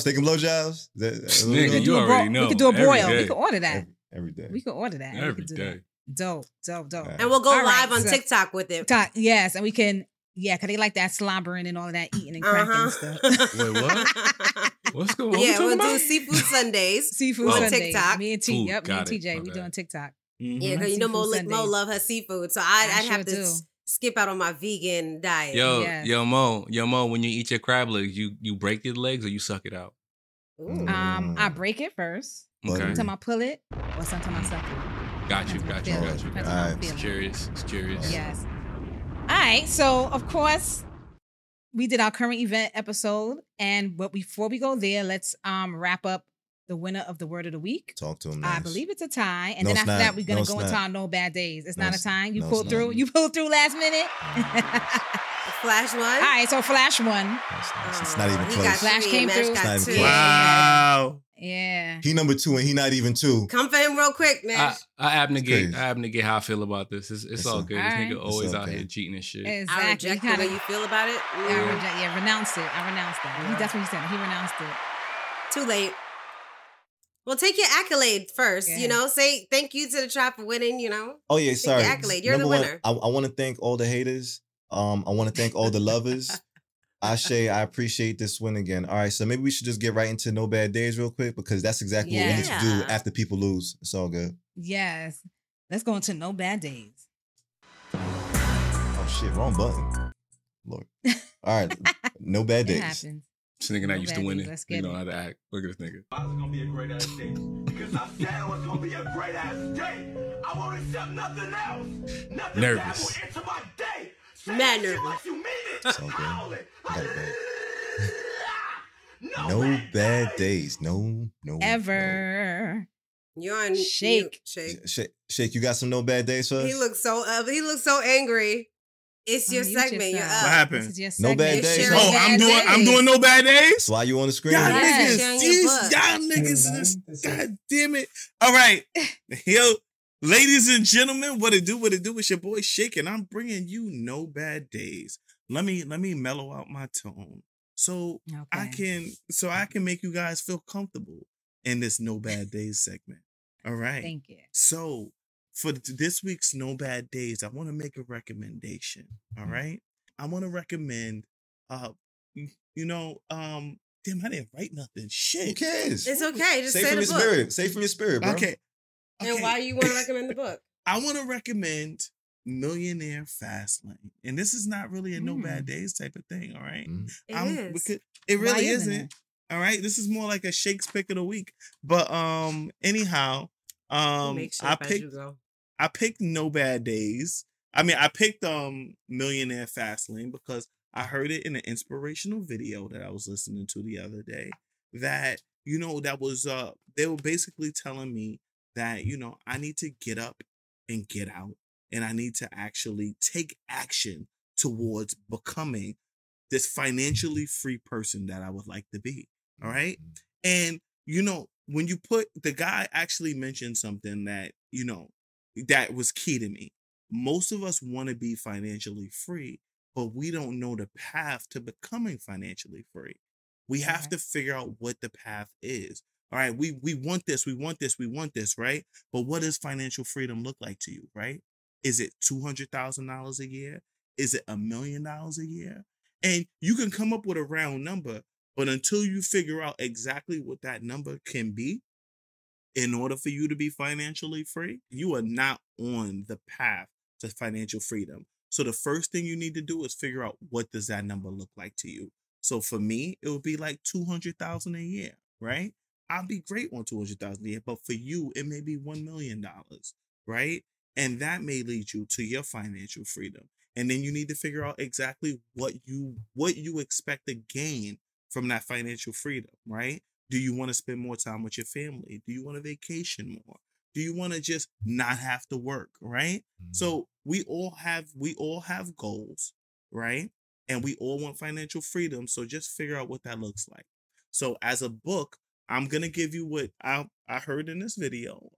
Nigga, you do a already bro- know. We could do a Every broil. day. We could order that. every day. We could order that. We Every could do day. that. Dope. And we'll go All right, live on so- TikTok with it. Yes, and we can. Yeah, cause they like that slobbering and all that eating and cracking and stuff. Wait, what? What's going on? Yeah, What we we'll talking do about? Seafood Sundays. Seafood on Sundays. TikTok. Me and T. Food, Yep, me and got it. TJ. My We bad. doing TikTok. Yeah, because you know Mo love her seafood, so I'd have to skip out on my vegan diet. Yo, Mo, when you eat your crab legs, you break your legs or you suck it out? I break it first. Okay. Sometimes I pull it, or sometimes I suck it. Got you. All right. It's curious. Yes. All right. So, of course, we did our current event episode, but before we go there, let's wrap up the winner of the word of the week. Talk to him. I believe it's a tie, and then after that, we're gonna go into our no bad days. It's not a tie. You pulled through. You pulled through last minute. Flash won. All right, so Flash won. It's not even close. Flash came through. Wow. Yeah. He number 2 and he not even 2. Come for him real quick, man. I abnegate how I feel about this. It's all good. This right. nigga always out here cheating and shit. Exactly. I reject the way you feel about it. Renounced it. I renounced that. That's what he said. He renounced it. Too late. Well, take your accolade first, say thank you to the tribe for winning, Oh, yeah, sorry. Take your accolade. You're the winner. I want to thank all the haters. I want to thank all the lovers. Ashe, I appreciate this win again. All right, so maybe we should just get right into No Bad Days real quick because that's exactly what we need to do after people lose. It's all good. Yes. Let's go into No Bad Days. Oh, shit, wrong button. Lord. All right, No Bad Days. It happens. This nigga not used to winning. Let's You get know it. how to act. Look at this nigga. It's gonna be a great ass day. Because I said it was gonna be a great ass day. I won't accept nothing else. Nothing Nervous. that will enter my day. Mad nervous. Like you mean it. It's all good. Howl it. I got it back. No bad days. No. Ever. You're on Shake. Shake, you got some No Bad Days for us? He looks so angry. It's your segment. You're up. What happened? No Bad Days. Oh, I'm doing No Bad Days? Why you on the screen? Y'all Yes. niggas, God damn it. All right. Yo, ladies and gentlemen, what it do? It's your boy Shake, and I'm bringing you No Bad Days. Let me mellow out my tone so I can make you guys feel comfortable in this No Bad Days segment. All right. Thank you. So for this week's No Bad Days, I want to make a recommendation. All right. I want to recommend, damn, I didn't write nothing. Shit. Who cares? It's okay. Just Say say from the your book. spirit. Say from your spirit, bro. Okay. And why you want to recommend the book? I want to recommend Millionaire Fastlane. And this is not really a No Bad Days type of thing, all right? It really isn't. All right. This is more like a Shake's pick of the week. But anyhow, I picked No Bad Days. I mean, I picked Millionaire Fastlane because I heard it in an inspirational video that I was listening to the other day. That that was they were basically telling me that I need to get up and get out, and I need to actually take action towards becoming this financially free person that I would like to be. All right, and when you put the guy actually mentioned something that that was key to me. Most of us want to be financially free, but we don't know the path to becoming financially free. We have to figure out what the path is. All right, we want this, right? But what does financial freedom look like to you, right? Is it $200,000 a year? Is it $1 million a year? And you can come up with a round number, but until you figure out exactly what that number can be, in order for you to be financially free, you are not on the path to financial freedom. So the first thing you need to do is figure out what does that number look like to you. So for me, it would be like $200,000 a year, right? I'll be great on $200,000 a year, but for you, it may be $1 million, right? And that may lead you to your financial freedom. And then you need to figure out exactly what you expect to gain from that financial freedom, right? Do you want to spend more time with your family? Do you want to vacation more? Do you want to just not have to work, right? So we all have goals, right? And we all want financial freedom. So just figure out what that looks like. So as a book, I'm going to give you what I heard in this video.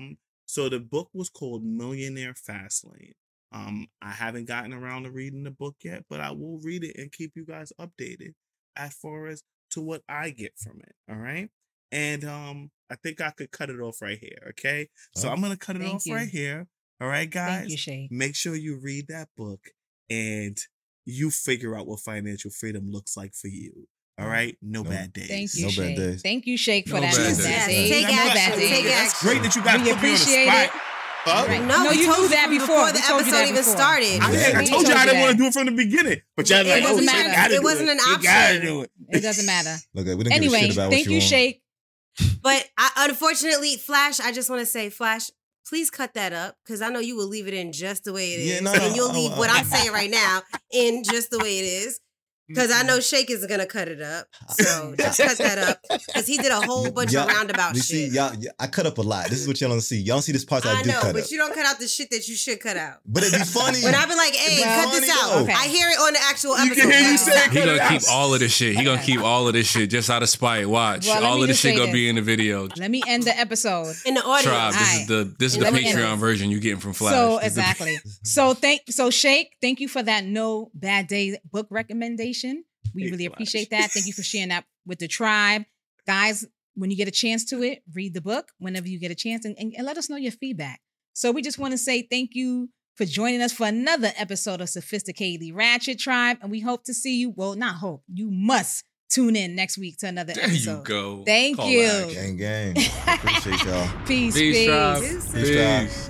So the book was called Millionaire Fastlane. I haven't gotten around to reading the book yet, but I will read it and keep you guys updated as far as to what I get from it. All right. And I think I could cut it off right here. Okay. So I'm going to cut it off right here. All right, guys. Thank you, Shay. Make sure you read that book and you figure out what financial freedom looks like for you. All right. No bad days. Thank you, No Shake. bad days. Thank you, Shake, for No that. bad No days. bad Yes, days. take No bad action. days. Take That's action. great that you guys We put me on the appreciate spot. it. Right. No, you knew that before the episode even started. I told you I didn't want to do it from the beginning, but y'all like, doesn't oh, matter. Shake gotta It do wasn't an You option. gotta do it. It doesn't matter. Look, we didn't Anyway, give a shit about thank what you, want. Shake. But unfortunately, Flash, I just want to say, Flash, please cut that up because I know you will leave it in just the way it is. Yeah, no, and you'll leave what I'm saying right now in just the way it is. Because I know Shake is going to cut it up. So just cut that up. Because he did a whole bunch of roundabout you shit. See, y'all, I cut up a lot. This is what y'all don't see. Y'all don't see this part that I do know, cut but up. you don't cut out the shit that you should cut out. But it'd be funny. When I be like, hey, cut this out. though. Okay. I hear it on the actual episode. can hear you say He gonna keep all of this shit. He gonna keep all of this shit just out of spite. Watch. Well, let All me of this just shit say gonna this. be in the video. Let me end the episode. In the audience. Tribe, this is the Let me end Patreon this. version you getting from Flash. So This is the- exactly. So Shake, thank you for that No Bad Day book recommendation. We really appreciate that. Thank you for sharing that with the tribe. Guys, when you get a chance to it, read the book whenever you get a chance and let us know your feedback. So we just want to say thank you for joining us for another episode of Sophisticatedly Ratchet Tribe. And we hope to see you. Well, not hope. You must tune in next week to another There episode. you go. Thank Call you. that. Gang, gang. I appreciate y'all. Peace, Peace, tribe. peace. Peace, tribe. Peace.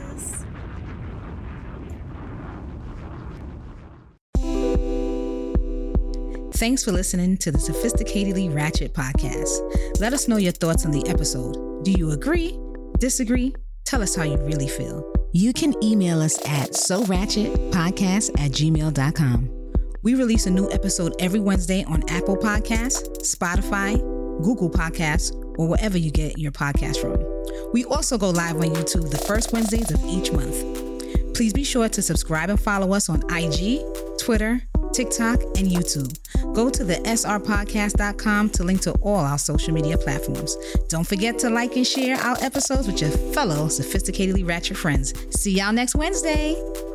Thanks for listening to the Sophisticatedly Ratchet podcast. Let us know your thoughts on the episode. Do you agree? Disagree? Tell us how you really feel. You can email us at soratchetpodcast@gmail.com. We release a new episode every Wednesday on Apple Podcasts, Spotify, Google Podcasts, or wherever you get your podcast from. We also go live on YouTube the first Wednesdays of each month. Please be sure to subscribe and follow us on IG, Twitter, TikTok, and YouTube. Go to the srpodcast.com to link to all our social media platforms. Don't forget to like and share our episodes with your fellow Sophisticatedly Ratchet friends. See y'all next Wednesday.